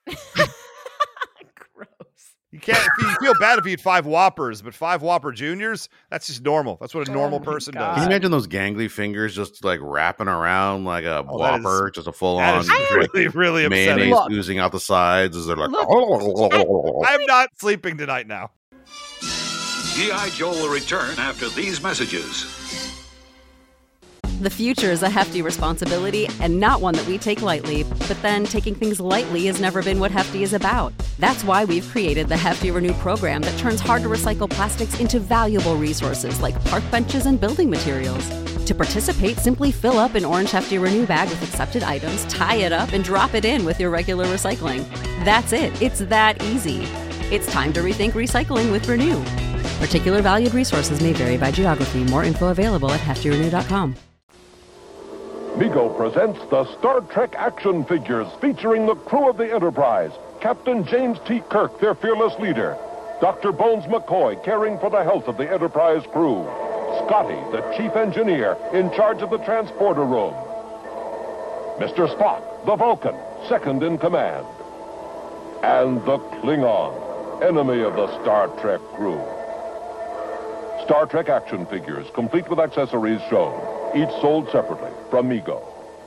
E: Gross.
C: You can't. If you feel bad if you eat five Whoppers, but five Whopper Juniors, that's just normal. That's what a
E: Oh
C: normal
E: my
C: person
E: God.
D: Can you
C: does.
D: imagine those gangly fingers just like wrapping around like a
C: Oh, that is-
D: Whopper, just a full
C: That
D: on
C: is really, really upsetting.
D: mayonnaise
E: Look.
D: oozing out the sides as they're like,
E: Look,
C: I'm not sleeping tonight now.
F: G I. Joe will return after these messages.
A: The future is a hefty responsibility and not one that we take lightly, but then taking things lightly has never been what Hefty is about. That's why we've created the Hefty Renew program that turns hard-to-recycle plastics into valuable resources like park benches and building materials. To participate, simply fill up an orange Hefty Renew bag with accepted items, tie it up, and drop it in with your regular recycling. That's it. It's that easy. It's time to rethink recycling with Renew. Particular valued resources may vary by geography. More info available at hefty renew dot com.
G: Mego presents the Star Trek action figures featuring the crew of the Enterprise. Captain James T. Kirk, their fearless leader. Doctor Bones McCoy, caring for the health of the Enterprise crew. Scotty, the chief engineer, in charge of the transporter room. Mister Spock, the Vulcan, second in command. And the Klingon, enemy of the Star Trek crew. Star Trek action figures, complete with accessories shown. Each sold separately from Mego.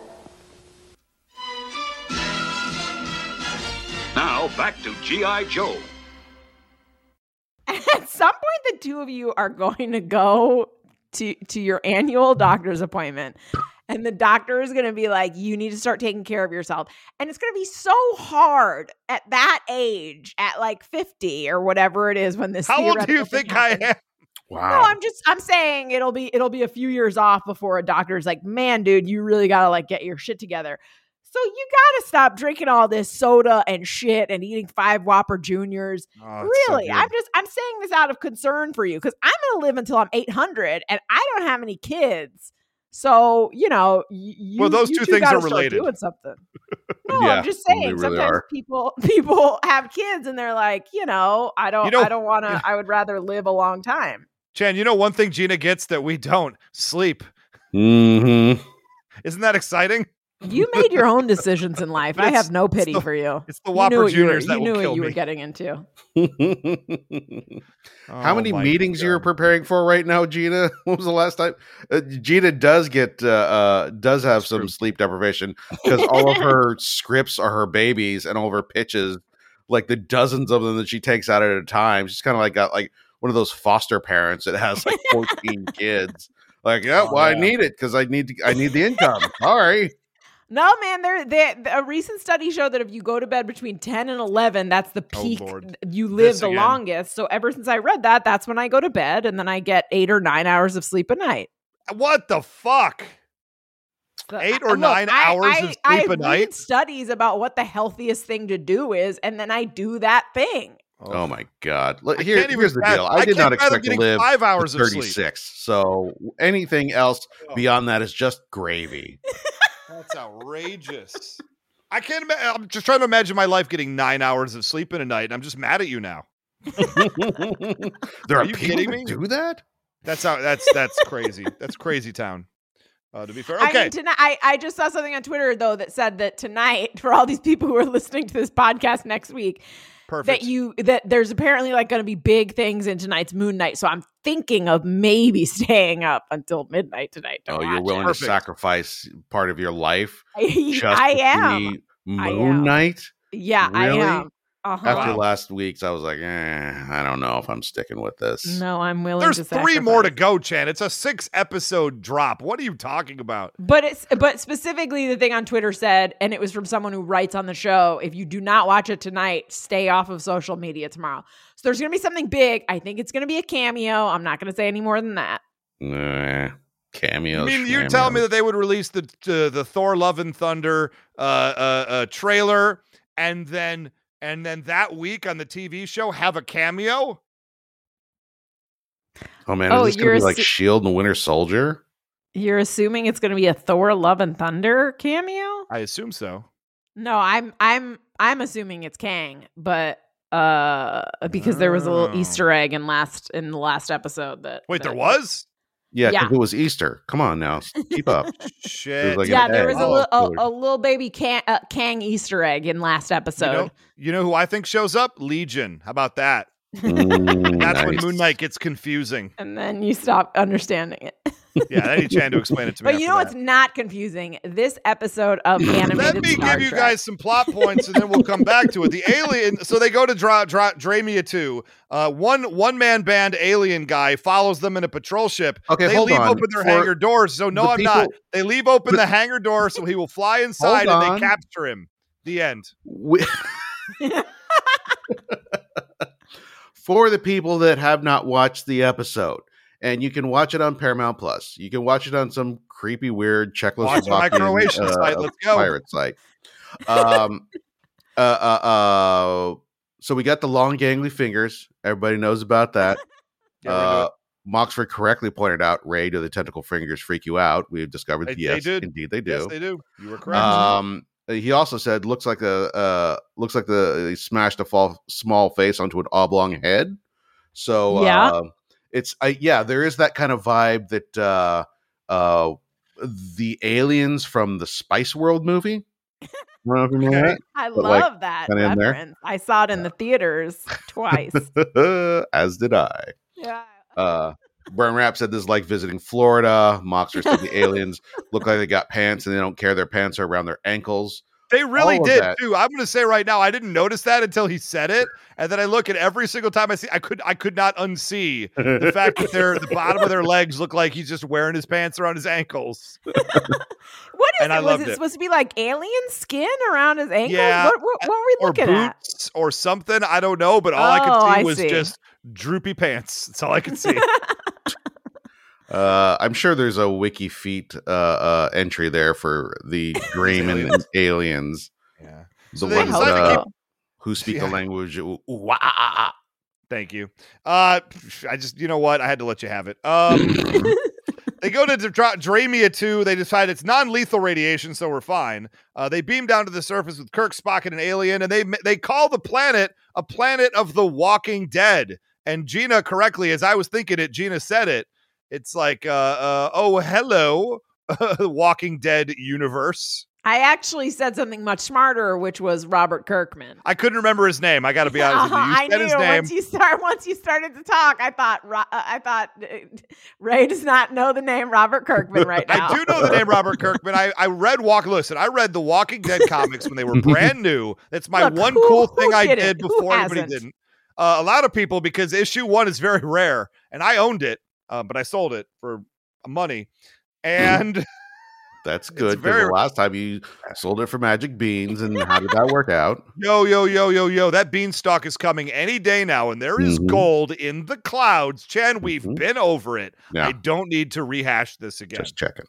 F: Now, back to G I. Joe.
E: At some point, the two of you are going to go to to your annual doctor's appointment, and the doctor is going to be like, "You need to start taking care of yourself." And it's going to be so hard at that age, at like fifty or whatever it is when this.
C: How old do you
E: theoretical thing
C: think I
E: happens.
C: am?
D: wow.
E: No, I'm just I'm saying it'll be it'll be a few years off before a doctor's like, "Man, dude, you really got to like get your shit together." So you got to stop drinking all this soda and shit and eating five Whopper Juniors.
C: Oh, it's so
E: Really,
C: good.
E: I'm just I'm saying this out of concern for you because I'm going to live until I'm eight hundred and I don't have any kids. So, you know, y- you
C: Well, those
E: you
C: two
E: two
C: things
E: gotta
C: are
E: start
C: related.
E: Doing something. No,
D: Yeah,
E: I'm just
D: they
E: saying
D: really
E: sometimes
D: are.
E: people people have kids and they're like, you know, I don't
C: You know-
E: I don't want to I would rather live a long time.
C: Chan, you know one thing Gina gets that we don't? Sleep.
D: Mm-hmm.
C: Isn't that exciting?
E: You made your own decisions in life. I
C: It's-
E: have no
C: it's
E: pity
C: the-
E: for you.
C: It's the
E: You knew
C: Whopper
E: what you were-
C: Juniors that
E: you knew
C: will
E: what
C: kill
E: you were
C: me.
E: getting into.
D: How
C: Oh
D: many
C: my
D: meetings you're
C: God.
D: preparing for right now, Gina? When was the last time? Uh, Gina does get uh, uh does have some
C: true.
D: sleep deprivation because all of her scripts are her babies and all of her pitches, like the dozens of them that she takes out at a time. She's kind of like got like one of those foster parents that has like fourteen kids. Like, yeah,
C: Oh,
D: well, I
C: yeah.
D: need it because I need to, I need the income. Sorry.
E: No, man, there they, a recent study showed that if you go to bed between ten and eleven, that's the
C: Oh,
E: peak
C: Lord.
E: you live
C: This
E: the
C: again.
E: longest. So ever since I read that, that's when I go to bed and then I get eight or nine hours of sleep a night.
C: What the fuck?
E: So,
C: Eight
E: I-
C: or
E: look,
C: nine
E: I-
C: hours
E: I,
C: of sleep
E: I
C: a
E: read
C: night?
E: studies about what the healthiest thing to do is, and then I do that thing.
D: Oh my God! Look,
C: I
D: here,
C: can't even
D: here's the
C: fathom-
D: deal.
C: I
D: I did not
C: can't fathom
D: expect to
C: getting
D: live
C: five hours
D: to
C: of sleep.
D: thirty-six. So anything else
C: Oh.
D: beyond that is just gravy.
C: That's outrageous. I can't imagine. I'm just trying to imagine my life getting nine hours of sleep in a night. And I'm just mad at you now.
D: There
C: Are
D: are,
C: you
D: people
C: kidding
D: that
C: me?
D: do that?
C: That's how. That's that's crazy. That's crazy town. Uh, to be fair,
E: I
C: okay.
E: mean, tonight I, I just saw something on Twitter though that said that tonight, for all these people who are listening to this podcast next week,
C: Perfect.
E: that you that there's apparently like going to be big things in tonight's Moon Night. So I'm thinking of maybe staying up until midnight tonight. To
D: Oh,
E: watch
D: you're willing
C: Perfect.
D: to sacrifice part of your life
E: it.
D: just
E: I
D: to
E: am.
D: see
E: I
D: Moon
E: am.
D: Night?
E: Yeah,
D: Really?
E: I am. Uh-huh.
D: After
C: Wow.
D: last week's, I was like, eh, I don't know if I'm sticking with this.
E: No, I'm willing.
C: There's
E: to
C: three more to
E: sacrifice.
C: go, Chan. It's a six episode drop. What are you talking about?
E: But it's but specifically the thing on Twitter said, and it was from someone who writes on the show, if you do not watch it tonight, stay off of social media tomorrow. So there's going to be something big. I think it's going to be a cameo. I'm not going to say any more than that.
D: Nah, cameos.
C: I mean, you're
D: schmameos.
C: telling me that they would release the uh, the Thor: Love and Thunder uh, uh, uh, trailer, and then and then that week on the T V show have a cameo?
D: Oh man,
E: Oh,
D: is this gonna
E: you're
D: be like
E: assu-
D: Shield and Winter Soldier?
E: You're assuming it's going to be a Thor: Love and Thunder cameo?
C: I assume so.
E: No, I'm I'm I'm assuming it's Kang, but uh, because there was a little
C: Oh.
E: Easter egg in last in the last episode that.
C: Wait,
E: that,
C: there was?
D: Yeah,
E: Yeah.
D: because it was Easter. Come on now, keep up.
C: Shit.
D: like
E: Yeah,
D: an
E: there
D: egg.
E: was a,
D: Oh,
E: little, a,
D: spoilers.
E: a little baby Kang, uh, Kang Easter egg in last
C: You
E: episode.
C: know, you know who I think shows up? Legion. How about that?
D: Mm,
C: That's when
D: nice.
C: Moon Knight gets confusing.
E: And then you stop understanding it.
C: Yeah, I need Chan to explain it to me.
E: But you
C: after
E: know
C: that.
E: what's not confusing? This episode of animated
C: Let me
E: Star
C: give you
E: Trek.
C: guys some plot points, and then we'll come back to it. The alien. So they go to Dra- Dra- Dramia two. Uh, one one man band alien guy follows them in a patrol ship.
D: Okay,
C: they
D: hold
C: leave
D: on.
C: open their
D: For
C: hangar doors. So no,
D: the
C: I'm not.
D: people-
C: They leave open
D: but-
C: the hangar door so he will fly inside,
D: Hold
C: and
D: on.
C: they capture him. The end.
D: We- For the people that have not watched the episode, and you can watch it on Paramount Plus, you can watch it on some creepy, weird
C: Watch my
D: Czechoslovakian
C: Croatian
D: uh,
C: site. Let's go.
D: pirate site. Um, uh, uh, uh, so we got the long, gangly fingers. Everybody knows about that.
C: Get rid of
D: uh, Moxford correctly pointed out, Ray, do the tentacle fingers freak you out? We've discovered,
C: They- they
D: yes,
C: did.
D: indeed they
C: it.
D: do.
C: Yes, they do. You were correct.
D: Um, he also said, "Looks like a uh, looks like the he smashed a fall, small face onto an oblong head." So
E: Yeah.
D: uh, it's uh, yeah, there is that kind of vibe that uh, uh, the aliens from the Spice World movie. I don't know if you remember
E: I
D: But, like,
E: love that
D: kinda in there.
E: reference. I saw it in the theaters twice.
D: that? As did I.
E: Yeah.
D: Uh, Burn Rap said this is like visiting Florida. Moxer said the aliens look like they got pants and they don't care. Their pants are around their ankles.
C: They really
D: all of
C: did
D: that.
C: too. I'm going to say right now, I didn't notice that until he said it, and then I look at every single time I see. I could, I could not unsee the fact that their the bottom of their legs look like he's just wearing his pants around his ankles.
E: What is
C: And I
E: it? Was
C: loved
E: it,
C: it.
E: supposed to be like alien skin around his ankles?
C: Yeah,
E: What, what, what were we
C: Or
E: looking at?
C: boots or something. I don't know, but all I
E: Oh,
C: could see
E: I
C: was
E: see.
C: just droopy pants. That's all I could see.
D: Uh, I'm sure there's a wiki feet uh, uh, entry there for the Dream and, and aliens.
C: Yeah.
D: The
C: So they
D: ones
C: decided to
D: uh,
C: keep-
D: who speak
C: Yeah.
D: the language. ooh, ooh, wah, ah, ah, ah.
C: Thank you. Uh, I just, you know what? I had to let you have it. Um, they go to Dra- Dramia two. They decide it's non-lethal radiation, so we're fine. Uh, they beam down to the surface with Kirk, Spock, and an alien, and they they call the planet a planet of the Walking Dead. And Gina, correctly, as I was thinking it, Gina said it. It's like, uh, uh, oh, hello, Walking Dead universe.
E: I actually said something much smarter, which was Robert Kirkman.
C: I couldn't remember his name. I got to be honest with you. You
E: I
C: said
E: knew
C: his name.
E: once you start once you started to talk, I thought Ro- uh, I thought uh, Ray does not know the name Robert Kirkman right now.
C: I do know the name Robert Kirkman. I, I read Walk. Listen, I read the Walking Dead comics when they were brand new. That's my
E: Look,
C: one
E: who-
C: cool
E: who
C: thing I
E: didn't?
C: did
E: Who
C: before everybody
E: hasn't?
C: didn't. Uh, a lot of people, because issue one is very rare, and I owned it, uh, but I sold it for money. And
D: That's good. 'cause
C: very-
D: the last time you sold it for Magic Beans, and how did that work out?
C: yo, yo, yo, yo, yo, that beanstalk is coming any day now, and there is
D: Mhm.
C: gold in the clouds. Chan, we've
D: Mhm.
C: been over it.
D: Yeah,
C: I don't need to rehash this again.
D: just checking.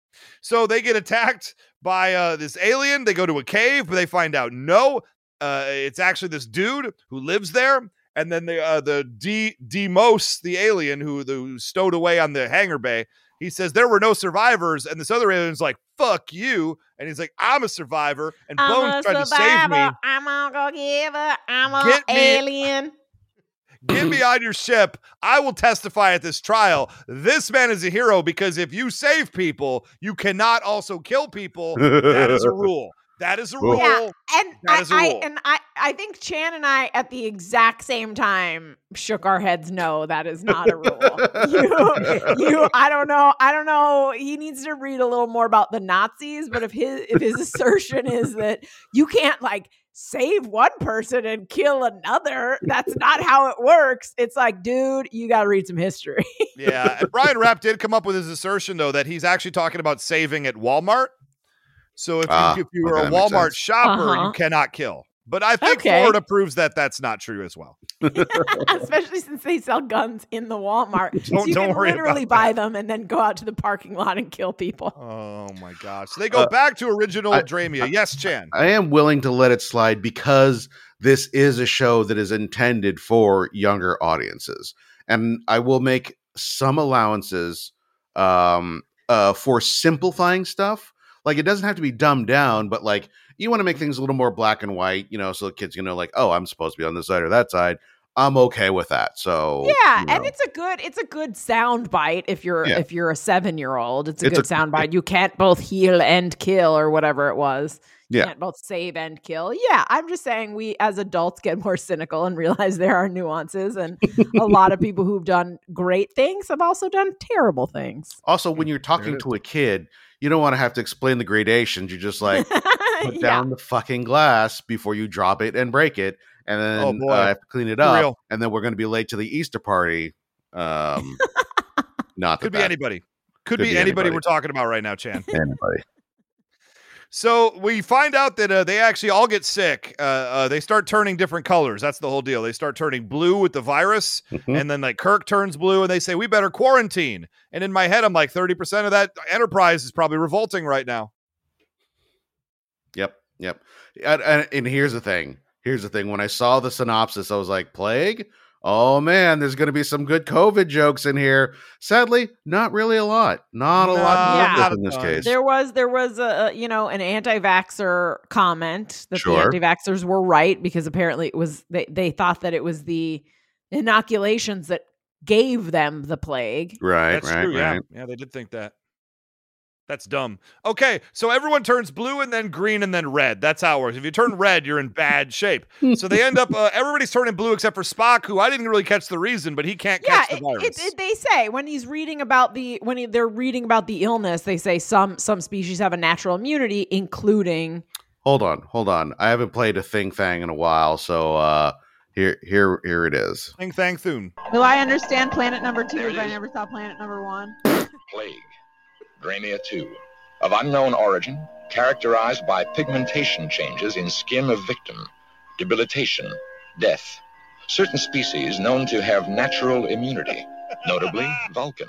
C: So they get attacked by uh, this alien. They go to a cave, but they find out no, uh, it's actually this dude who lives there. And then the uh, the D Demos, the alien who, the, who stowed away on the hangar bay, he says there were no survivors. And this other alien's like, "Fuck you!" And he's like, "I'm a survivor." And Bones tried to save me.
E: I'm a go giver. I'm a
C: Get me-
E: alien.
C: Get me on your ship. I will testify at this trial. This man is a hero because if you save people, you cannot also kill people. That is a rule. That is a rule.
E: Yeah, and
C: That
E: I,
C: is a
E: I
C: rule.
E: and I, I think Chan and I at the exact same time shook our heads. No, that is not a rule. you, you, I don't know. I don't know. He needs to read a little more about the Nazis. But if his if his assertion is that you can't like save one person and kill another, that's not how it works. It's like, dude, you got to read some history.
C: Yeah. And Brian Rapp did come up with his assertion, though, that he's actually talking about saving at Walmart. So if you,
D: Ah,
C: if you were
D: okay,
C: a
D: that makes
C: Walmart
D: sense.
C: shopper,
E: Uh-huh.
C: you cannot kill. But I think
E: Okay.
C: Florida proves that that's not true as well.
E: Especially since they sell guns in the Walmart.
C: Don't-
E: so you
C: don't
E: can
C: worry
E: literally
C: about
E: buy
C: that.
E: them and then go out to the parking lot and kill people.
C: Oh, my gosh. So they go
D: Uh,
C: back to original
D: I-
C: Dramia. Yes, Chan.
D: I am willing to let it slide because this is a show that is intended for younger audiences, and I will make some allowances um, uh, for simplifying stuff. Like, it doesn't have to be dumbed down, but like you want to make things a little more black and white, you know, so the kids, you know, like, oh, I'm supposed to be on this side or that side. I'm okay with that. So
E: yeah,
D: you know.
E: and it's a good it's a good sound bite if you're
D: Yeah.
E: if you're a seven year old. It's a
D: It's
E: good
D: a-
E: sound bite. You can't both heal and kill or whatever it was. You
D: Yeah.
E: can't both save and kill. Yeah, I'm just saying we as adults get more cynical and realize there are nuances, and a lot of people who've done great things have also done terrible things.
D: Also, when you're talking
C: it
D: to a kid, you don't want to have to explain the gradations. You're just like, put
E: Yeah.
D: down the fucking glass before you drop it and break it, and then
C: Oh, boy.
D: uh, I have to clean it
C: For
D: up,
C: real.
D: and then we're going to be late to the Easter party. Um, not that
C: Could be
D: that-
C: anybody. Could,
D: Could
C: be,
D: be
C: anybody,
D: anybody.
C: we're talking about right now, Chan.
D: anybody.
C: So we find out that uh, they actually all get sick. Uh, uh, they start turning different colors. That's the whole deal. They start turning blue with the virus,
D: Mhm.
C: and then like Kirk turns blue, and they say we better quarantine. And in my head, I'm like, thirty percent of that Enterprise is probably revolting right now.
D: Yep, yep. And, and, and here's the thing. Here's the thing. When I saw the synopsis, I was like, plague? Oh man, there's going to be some good COVID jokes in here. Sadly, not really a lot. Not a lot to
E: Yeah.
D: work with in this
C: Not a
D: case.
E: There was there was a, a you know an anti-vaxxer comment that
D: Sure.
E: the anti-vaxxers were right because apparently it was they they thought that it was the inoculations that gave them the plague.
D: Right,
C: That's
D: right,
C: true.
D: right.
C: Yeah, yeah, they did think that. That's dumb. Okay, so everyone turns blue and then green and then red. That's how it works. If you turn red, you're in bad shape. So they end up, uh, everybody's turning blue except for Spock, who I didn't really catch the reason, but he can't
E: Yeah,
C: catch the
E: it,
C: virus.
E: it, it, they say when he's reading about the when he, they're reading about the illness, they say some some species have a natural immunity, including.
D: Hold on, hold on. I haven't played a Thing Thang in a while, so uh here here here it is.
C: Thing Thang Thun.
H: Will I understand planet number two
F: There
H: if
F: it
H: I
F: is.
H: never saw planet number one?
I: Plague, Grania two, of unknown origin, characterized by pigmentation changes in skin of victim, debilitation, death. Certain species known to have natural immunity, notably Vulcan.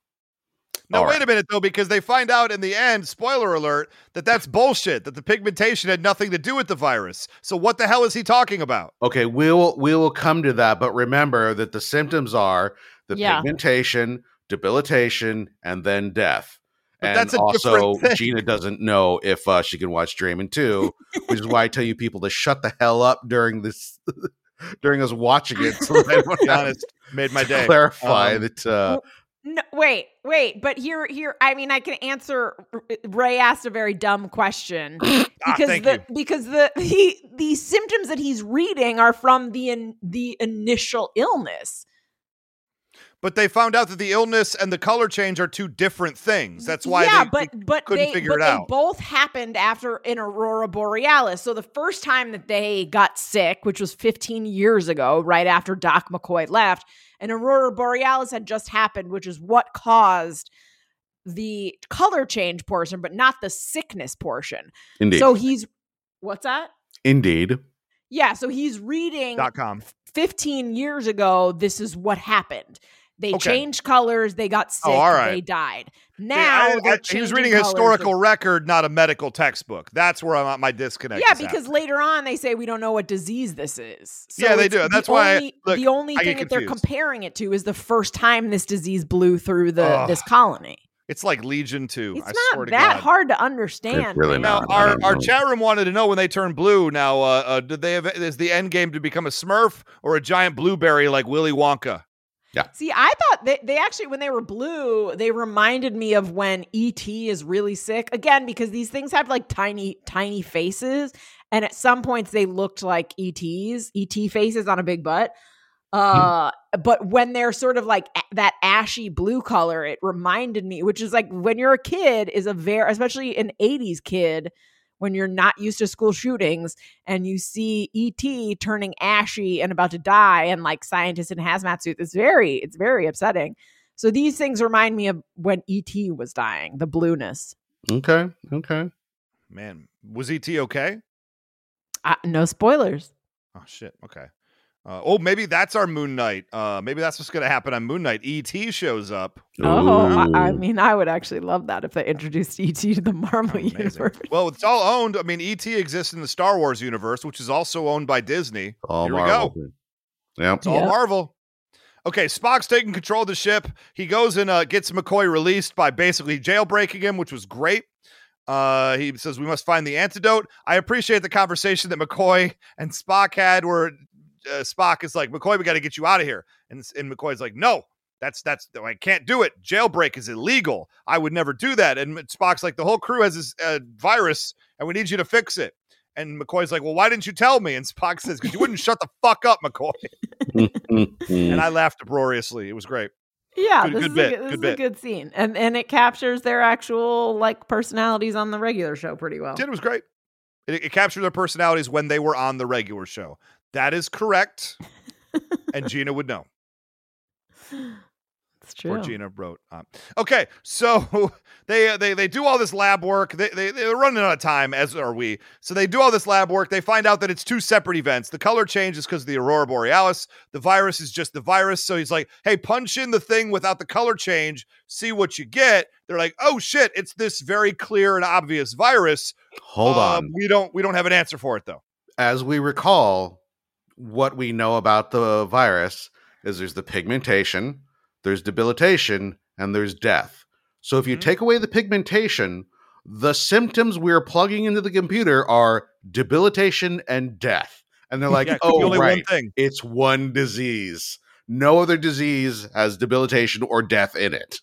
C: Now,
D: All
C: wait
D: right.
C: a minute, though, because they find out in the end, spoiler alert, that that's bullshit, that the pigmentation had nothing to do with the virus. So what the hell is he talking about?
D: Okay, we will we will come to that, but remember that the symptoms are the
E: Yeah.
D: pigmentation, debilitation, and then death.
C: But
D: and
C: that's a
D: also,
C: different thing.
D: Gina doesn't know if uh, she can watch Draymond two, which is why I tell you people to shut the hell up during this during us watching it. So that I don't
C: To be
D: have
C: honest, made my
D: to
C: day.
D: clarify
C: Um,
D: that. Uh,
E: No, wait, wait, but here, here. I mean, I can answer. Ray asked a very dumb question because
C: Ah, thank
E: the
C: you.
E: because the he the symptoms that he's reading are from the in, the initial illness.
C: But they found out that the illness and the color change are two different things. That's why
E: yeah,
C: they,
E: but
C: they
E: but
C: couldn't
E: they
C: figure
E: but
C: it
E: they
C: out.
E: both happened after an aurora borealis. So the first time that they got sick, which was fifteen years ago, right after Doc McCoy left, an aurora borealis had just happened, which is what caused the color change portion, but not the sickness portion.
D: indeed,
E: So he's what's that?
D: indeed.
E: Yeah, so he's reading
C: Dot com.
E: fifteen years ago, this is what happened. They
C: Okay.
E: changed colors, they got sick,
C: Oh, all right.
E: they died.
C: See,
E: Now
C: I- I-
E: they're
C: he was
E: changing
C: reading a
E: colors.
C: historical record, not a medical textbook. That's where I'm at my disconnect.
E: Yeah,
C: is at.
E: because later on they say we don't know what disease this is. So
C: Yeah, they
E: it's
C: do.
E: the
C: That's why I-
E: only,
C: look,
E: the only
C: I
E: thing
C: get
E: that they're
C: confused.
E: comparing it to is the first time this disease blew through the
C: Ugh.
E: this colony.
C: it's like Legion two.
E: It's
C: I swear
E: not
C: to
E: that
C: God.
E: hard to understand.
D: It's really
E: man.
C: Now,
D: not. I
C: our,
D: don't
C: our
D: know.
C: chat room wanted to know when they turn blue. Now, uh, uh, did they have is the end game to become a Smurf or a giant blueberry like Willy Wonka?
E: See, I thought they, they actually, when they were blue, they reminded me of when E T is really sick. Again, because these things have like tiny, tiny faces. And at some points they looked like E Ts, E T faces on a big butt. Uh, But when they're sort of like a- that ashy blue color, it reminded me, which is like when you're a kid, is a very, especially an eighties kid, when you're not used to school shootings and you see E T turning ashy and about to die and like scientists in hazmat suits, it's very, it's very upsetting. So these things remind me of when E T was dying, the blueness.
D: Okay, okay.
C: Man, was E T okay?
E: Uh, no spoilers.
C: Oh shit. Okay. Uh, oh, maybe that's our Moon Knight. Uh, maybe that's what's going to happen on Moon Knight. E T shows up.
E: Oh, I, I
D: Ooh.
E: mean, I would actually love that if they introduced E T to the Marvel
C: Amazing.
E: universe.
C: Well, it's all owned. I mean, E T exists in the Star Wars universe, which is also owned by Disney.
D: all
C: Here we
D: Marvel.
C: go.
D: Yep.
C: It's all
E: Yeah.
C: Marvel. Okay, Spock's taking control of the ship. He goes and uh, gets McCoy released by basically jailbreaking him, which was great. Uh, he says, we must find the antidote. I appreciate the conversation that McCoy and Spock had where uh, Spock is like, McCoy, we got to get you out of here. And, and McCoy's like, no, that's, that's, I can't do it. Jailbreak is illegal. I would never do that. And Spock's like, the whole crew has this uh, virus and we need you to fix it. And McCoy's like, well, why didn't you tell me? And Spock says, because you wouldn't shut the fuck up, McCoy. And I laughed uproariously. It was great.
E: Yeah,
C: good,
E: this,
C: good
E: is,
C: bit,
E: a, this
C: good
E: is
C: bit.
E: a good scene. And and it captures their actual like personalities on the regular show pretty well.
C: It was great. It, it captured their personalities when they were on the regular show. That is correct. And Gina would know.
E: It's true.
C: Or Gina wrote. Um, okay, so they they they do all this lab work. They, they, they're running out of time, as are we. So they do all this lab work. They find out that it's two separate events. The color change is because of the Aurora Borealis. The virus is just the virus. So he's like, hey, punch in the thing without the color change. See what you get. They're like, oh, shit, it's this very clear and obvious virus.
D: Hold
C: Um,
D: on.
C: We don't, we don't have an answer for it, though.
D: As we recall, what we know about the virus is there's the pigmentation, there's debilitation, and there's death. So if you
C: Mhm.
D: take away the pigmentation, the symptoms we're plugging into the computer are debilitation and death. And they're like,
C: Yeah,
D: oh,
C: only
D: right,
C: one thing.
D: it's one disease. No other disease has debilitation or death in it.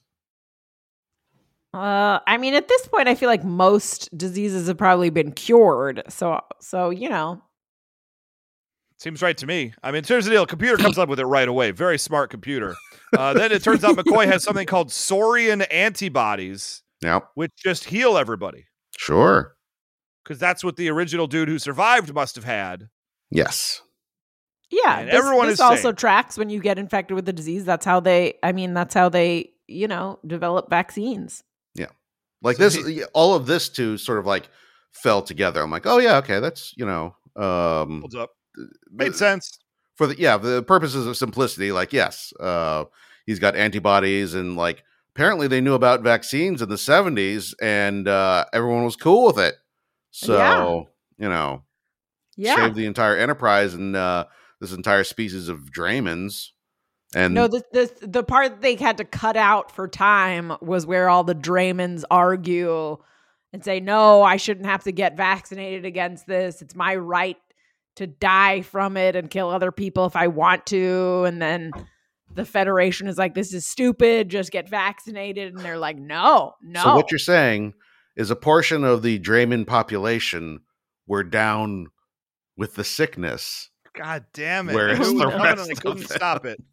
E: Uh, I mean, at this point, I feel like most diseases have probably been cured. So, so you know,
C: Seems right to me. I mean, here's the deal. Computer comes up with it right away. Very smart computer. Uh, then it turns out McCoy has something called Saurian antibodies,
D: Yep.
C: which just heal everybody.
D: Sure.
C: Because that's what the original dude who survived must have had.
D: Yes.
E: yeah.
C: And
E: This,
C: everyone
E: this
C: is
E: also
C: sane.
E: tracks when you get infected with the disease. That's how they. I mean, that's how they, you know, develop vaccines.
D: Like
C: So
D: this, all of this too sort of like fell together. I'm like, oh yeah, okay, that's, you know, um,
C: Holds up. Made sense.
D: for the, yeah, the purposes of simplicity. Like, yes, uh, he's got antibodies, and like apparently they knew about vaccines in the seventies, and uh, everyone was cool with it. So
E: Yeah.
D: you know,
E: Yeah.
D: saved the entire Enterprise and uh, this entire species of Draymans. And
E: No, the, the the part that they had to cut out for time was where all the Draymans argue and say, no, I shouldn't have to get vaccinated against this. It's my right to die from it and kill other people if I want to. And then the Federation is like, this is stupid. Just get vaccinated. And they're like, no, no.
D: So what you're saying is a portion of the Drayman population were down with the sickness.
C: God damn it.
D: Whereas
C: I knew it
D: the
C: was coming and
D: rest
C: I
D: of
C: couldn't
D: them-
C: stop it.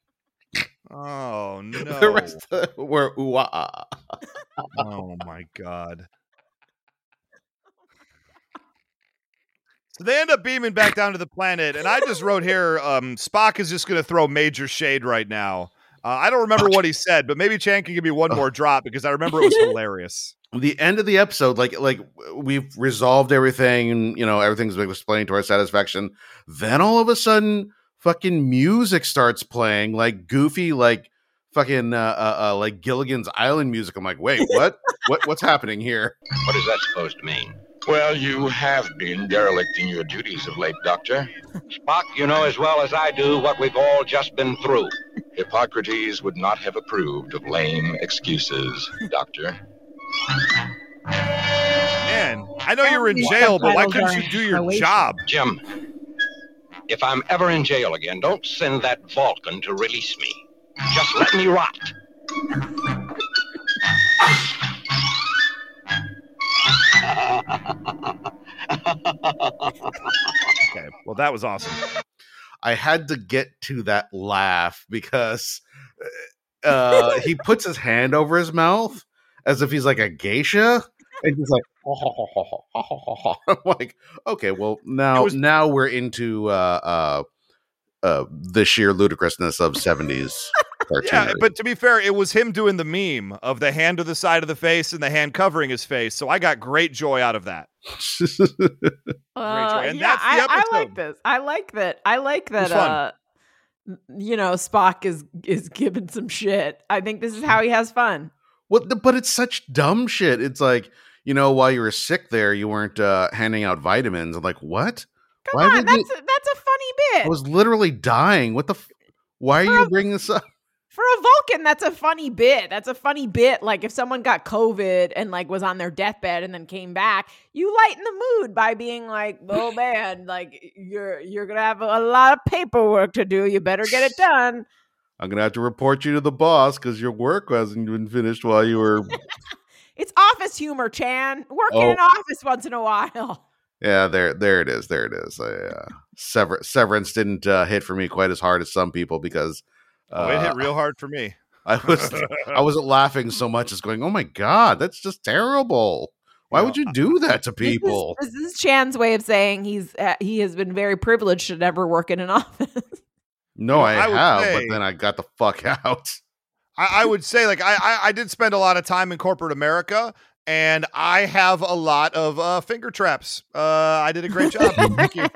C: Oh, no.
D: The rest of, were ooh-ah.
C: Oh, my God. So they end up beaming back down to the planet, and I just wrote here, um, Spock is just going to throw major shade right now. Uh, I don't remember what he said, but maybe Chan can give me one more drop because I remember it was hilarious.
D: The end of the episode, like like we've resolved everything, and you know everything's been explained to our satisfaction. Then all of a sudden, fucking music starts playing, like goofy, like fucking uh, uh, uh, like Gilligan's Island music. I'm like, wait, what? what what's happening here?
I: What is that supposed to mean? Well, you have been derelict in your duties of late, Doctor.
J: Spock, you know as well as I do what we've all just been through.
I: Hippocrates would not have approved of lame excuses, Doctor.
C: Man, I know you're in jail, but why couldn't you do your job?
J: Jim, if I'm ever in jail again, don't send that Vulcan to release me. Just let me rot.
C: Okay, well, that was awesome.
D: I had to get to that laugh because uh, he puts his hand over his mouth as if he's like a geisha, and he's like, I'm like, okay, well now
C: was-
D: now we're into uh, uh, uh, the sheer ludicrousness of seventies cartoon.
C: Yeah, but to be fair, it was him doing the meme of the hand to the side of the face and the hand covering his face. So I got great joy out of that.
E: Uh,
C: And
E: yeah,
C: that's the
E: I, I
C: episode.
E: like this. I like that. I like
C: was
E: that.
C: fun.
E: Uh, n- you know, Spock is is given some shit. I think this is how he has fun.
D: What? The, but it's such dumb shit. It's like, you know, while you were sick there, you weren't uh, handing out vitamins. I'm like, what?
E: Come
D: Why
E: on,
D: would
E: that's
D: you-
E: a, that's a funny bit.
D: I was literally dying. What the? F- Why are you bringing this up?
E: For a Vulcan, that's a funny bit. That's a funny bit. Like if someone got COVID and like was on their deathbed and then came back, you lighten the mood by being like, "Oh man, like you're you're gonna have a lot of paperwork to do. You better get it done."
D: I'm gonna have to report you to the boss because your work hasn't been finished while you were.
E: It's office humor, Chan. Work
D: Oh.
E: in an office once in a while.
D: Yeah, there, there it is. There it is. I, uh, Sever- Severance didn't uh, hit for me quite as hard as some people because.
C: Oh, it hit
D: uh,
C: real hard for me.
D: I was I wasn't laughing so much as going, "Oh my god, that's just terrible! Why would you do that to people?"
E: This is, this is Chan's way of saying he's uh, he has been very privileged to never work in an office.
D: No, I,
C: I would
D: have,
C: say-
D: but then I got the fuck out.
C: I, I would say, like, I, I I did spend a lot of time in corporate America, and I have a lot of uh, finger traps. Uh, I did a great job. Thank you.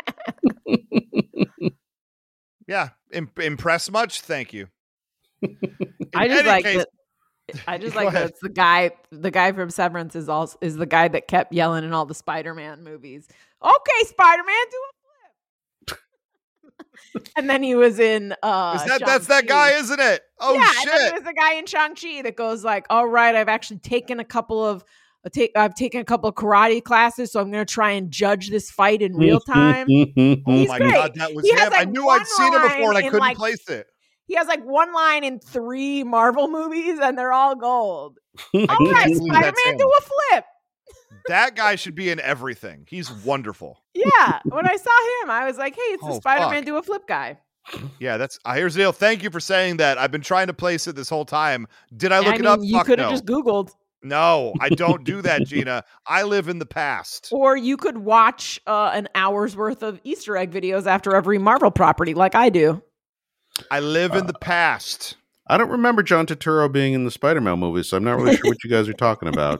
C: Yeah, Im- impressed much. Thank you. In
E: I just
C: any
E: like
C: case-
E: that. I just
C: Go
E: like that
C: ahead.
E: it's the guy. The guy from Severance is also is the guy that kept yelling in all the Spider-Man movies. Okay, Spider-Man, do a flip. And then he was in. Uh,
C: Is that that's that
E: Shang-Chi.
C: guy, isn't it? Oh
E: yeah, and then
C: shit!
E: he was the guy in Shang-Chi that goes like, "All right, I've actually taken a couple of I take I've taken a couple of karate classes, so I'm going to try and judge this fight in real time."
C: Oh
E: He's
C: my
E: great.
C: god, that was
E: He
C: him.
E: has,
C: I
E: like,
C: knew
E: one
C: I'd seen him before, and I
E: line in,
C: couldn't
E: like,
C: place it.
E: He has like one line in three Marvel movies, and they're all gold.
C: I
E: All
C: can't
E: right,
C: believe that's
E: Spider-Man,
C: him.
E: do a flip.
C: That guy should be in everything. He's wonderful.
E: Yeah, when I saw him, I was like, "Hey, it's the
C: Oh,
E: Spider-Man
C: fuck.
E: do a flip guy."
C: Yeah, that's. Uh, here's the deal. Thank you for saying that. I've been trying to place it this whole time. Did I look
E: I
C: it
E: mean,
C: up?
E: you
C: Fuck
E: could have
C: no.
E: just Googled,
C: No, I don't do that, Gina. I live in the past.
E: or you could watch uh, an hour's worth of Easter egg videos after every Marvel property, like I do.
C: I live in the past.
D: I don't remember John Turturro being in the Spider-Man movies, so I'm not really sure what you guys are talking about.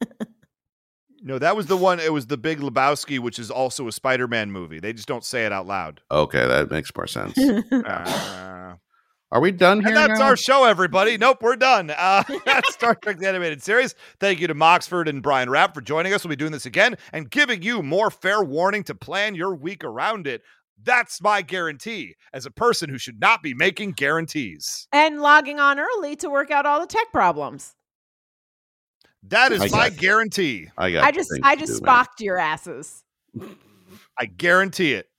C: No, that was the one. It was the Big Lebowski, which is also a Spider-Man movie. They just don't say it out loud.
D: Okay, that makes more sense.
C: Uh,
D: Are we done here
C: and that's
D: now?
C: our show, everybody. Nope, we're done. Uh, that's Star Trek the Animated Series. Thank you to Moxford and Brian Rapp for joining us. We'll be doing this again and giving you more fair warning to plan your week around it. That's my guarantee as a person who should not be making guarantees.
E: And logging on early to work out all the tech problems.
C: That is
D: I
C: my
D: got-
C: guarantee.
D: I got
E: I just
D: things
E: I
D: to
E: just
D: do, man.
E: spocked your asses.
C: I guarantee it.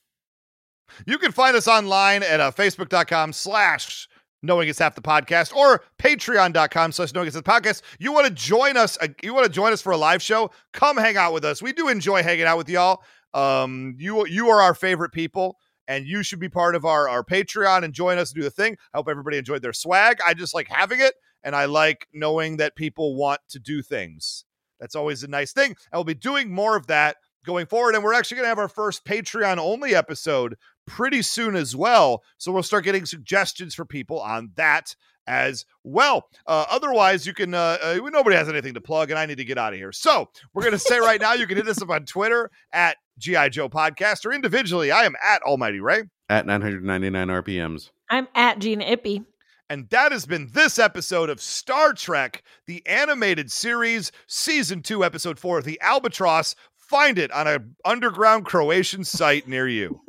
C: You can find us online at uh, facebook.com slash knowing it's half the podcast or patreon.com slash knowing it's the podcast. You want to join us? Uh, you want to join us for a live show? Come hang out with us. We do enjoy hanging out with y'all. Um, you, you are our favorite people and you should be part of our, our Patreon and join us and do the thing. I hope everybody enjoyed their swag. I just like having it and I like knowing that people want to do things. That's always a nice thing. And we'll be doing more of that going forward. And we're actually going to have our first Patreon only episode pretty soon as well. So we'll start getting suggestions for people on that as well. Uh, otherwise, you can, uh, uh, nobody has anything to plug and I need to get out of here. So we're going to say right now, you can hit us up on Twitter at G I Joe Podcast or individually. I am at Almighty Ray.
D: At nine hundred ninety-nine R P Ms.
E: I'm at Gina Ippy.
C: And that has been this episode of Star Trek, the animated series, season two, episode four, The Albatross. Find it on an underground Croatian site near you.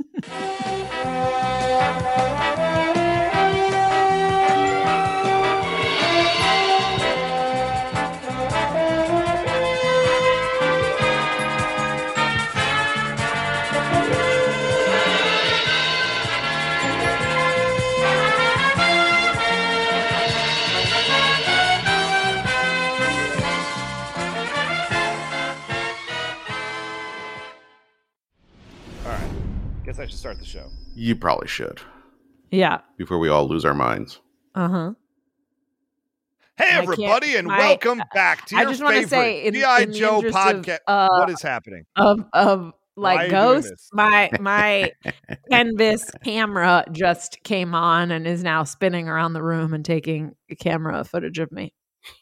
C: All right. Guess I should start the show.
D: You probably should
E: Yeah.
D: before we all lose our minds.
E: Uh huh.
C: Hey,
E: I
C: everybody,
E: can't-
C: and
E: my-
C: welcome back to
E: I
C: your
E: just wanna
C: favorite
E: say, in-
C: G I.
E: in the
C: Joe
E: interest of,
C: podcast.
E: uh,
C: What is happening?
E: Of of
C: Why are
E: like
C: you doing
E: ghosts.
C: this?
E: My my canvas camera just came on and is now spinning around the room and taking camera footage of me.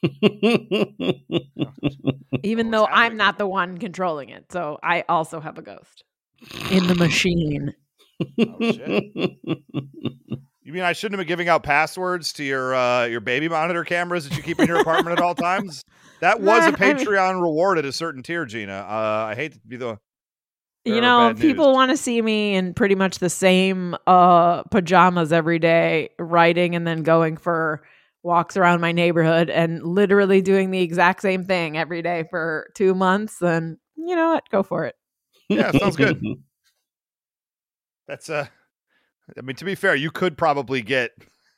E: Even though I'm not the one controlling it. So I also have a ghost in the machine.
C: Oh, shit. You mean I shouldn't have been giving out passwords to your uh, your baby monitor cameras that you keep in your apartment at all times? That was a
E: Nah, I mean-
C: Patreon reward at a certain tier, Gina. Uh, I hate to be the
E: You know, people want to see me in pretty much the same uh, pajamas every day, writing and then going for walks around my neighborhood and literally doing the exact same thing every day for two months. Then, you know what? Go for it.
C: Yeah, sounds good. That's uh I mean, to be fair, you could probably get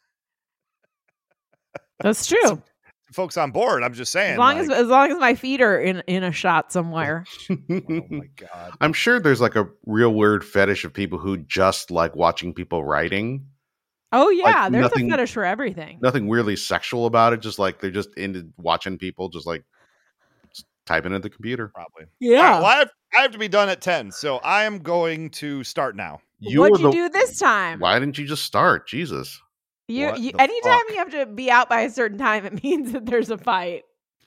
E: That's true.
C: Folks on board. I'm just saying.
E: As long
C: like,
E: as as long as my feet are in, in a shot somewhere.
C: Oh my God.
D: I'm sure there's like a real weird fetish of people who just like watching people writing.
E: Oh yeah,
D: Like,
E: there's
D: nothing-
E: a fetish for everything.
D: Nothing weirdly sexual about it. Just like they're just into watching people just like just typing at the computer.
C: Probably.
E: Yeah.
C: All right, well, I have, I have to be done at ten, so I am going to start now.
E: What'd
D: were
E: you
D: the-
E: do this time?
D: Why didn't you just start? Jesus.
E: You,
C: What
E: you
C: the
E: anytime
C: fuck?
E: you have to be out by a certain time, it means that there's a fight.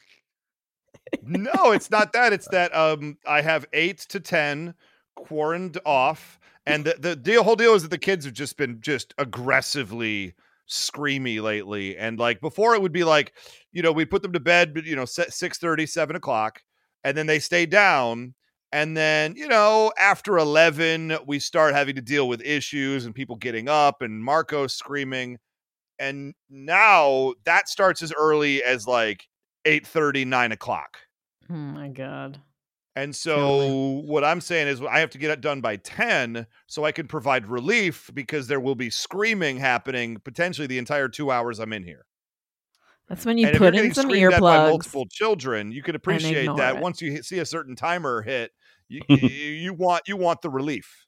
C: No, it's not that. It's that um I have eight to ten quarantined off. And the, the deal whole deal is that the kids have just been just aggressively screamy lately. And like before it would be like, you know, we put them to bed, but you know, six thirty, seven o'clock, and then they stay down. And then, you know, after eleven, we start having to deal with issues and people getting up and Marco screaming. And now that starts as early as like eight thirty, nine o'clock.
E: Oh my God.
C: And so what I'm saying is I have to get it done by ten so I can provide relief because there will be screaming happening potentially the entire two hours I'm in here.
E: That's when you
C: And if
E: put
C: you're
E: in
C: getting
E: some
C: screamed at by
E: earplugs.
C: multiple children, you can appreciate
E: ignore
C: that
E: it.
C: once you hit, see a certain timer hit, you, you you want you want the relief.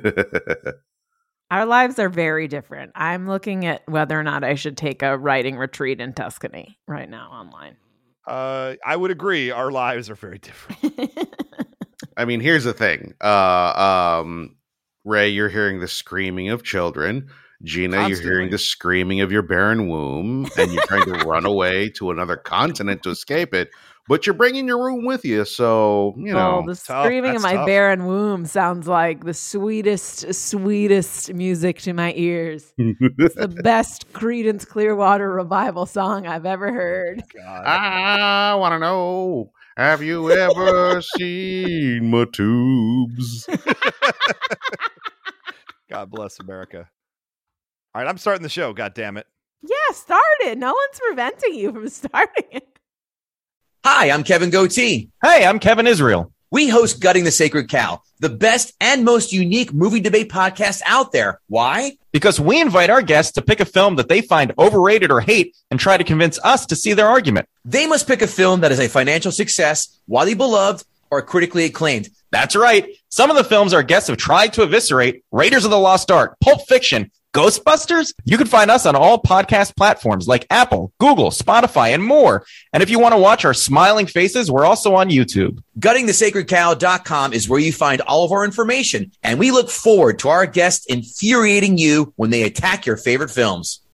E: Our lives are very different. I'm looking at whether or not I should take a writing retreat in Tuscany right now online.
C: Uh, I would agree. Our lives are very different.
D: I mean, here's the thing. Uh, um, Ray, you're hearing the screaming of children. Gina,
C: Constantly.
D: you're hearing the screaming of your barren womb, and you're trying to run away to another continent to escape it. But you're bringing your room with you, so you know.
E: Oh, the
C: tough.
E: screaming of
C: That's
E: my
C: tough.
E: barren womb sounds like the sweetest, sweetest music to my ears. It's the best Creedence Clearwater Revival song I've ever heard.
C: God.
D: I want to know, have you ever seen my tubes?
C: God bless America. All right, I'm starting the show. God damn it.
E: Yeah, start it. No one's preventing you from starting it.
K: Hi, I'm Kevin Goatee.
L: Hey, I'm Kevin Israel.
K: We host Gutting the Sacred Cow, the best and most unique movie debate podcast out there. Why?
L: Because we invite our guests to pick a film that they find overrated or hate and try to convince us to see their argument.
K: They must pick a film that is a financial success, widely beloved, or critically acclaimed.
L: That's right. Some of the films our guests have tried to eviscerate: Raiders of the Lost Ark, Pulp Fiction, Ghostbusters. You can find us on all podcast platforms like Apple, Google, Spotify, and more. And if you want to watch our smiling faces, we're also on YouTube.
K: gutting the sacred cow dot com is where you find all of our information, and we look forward to our guests infuriating you when they attack your favorite films.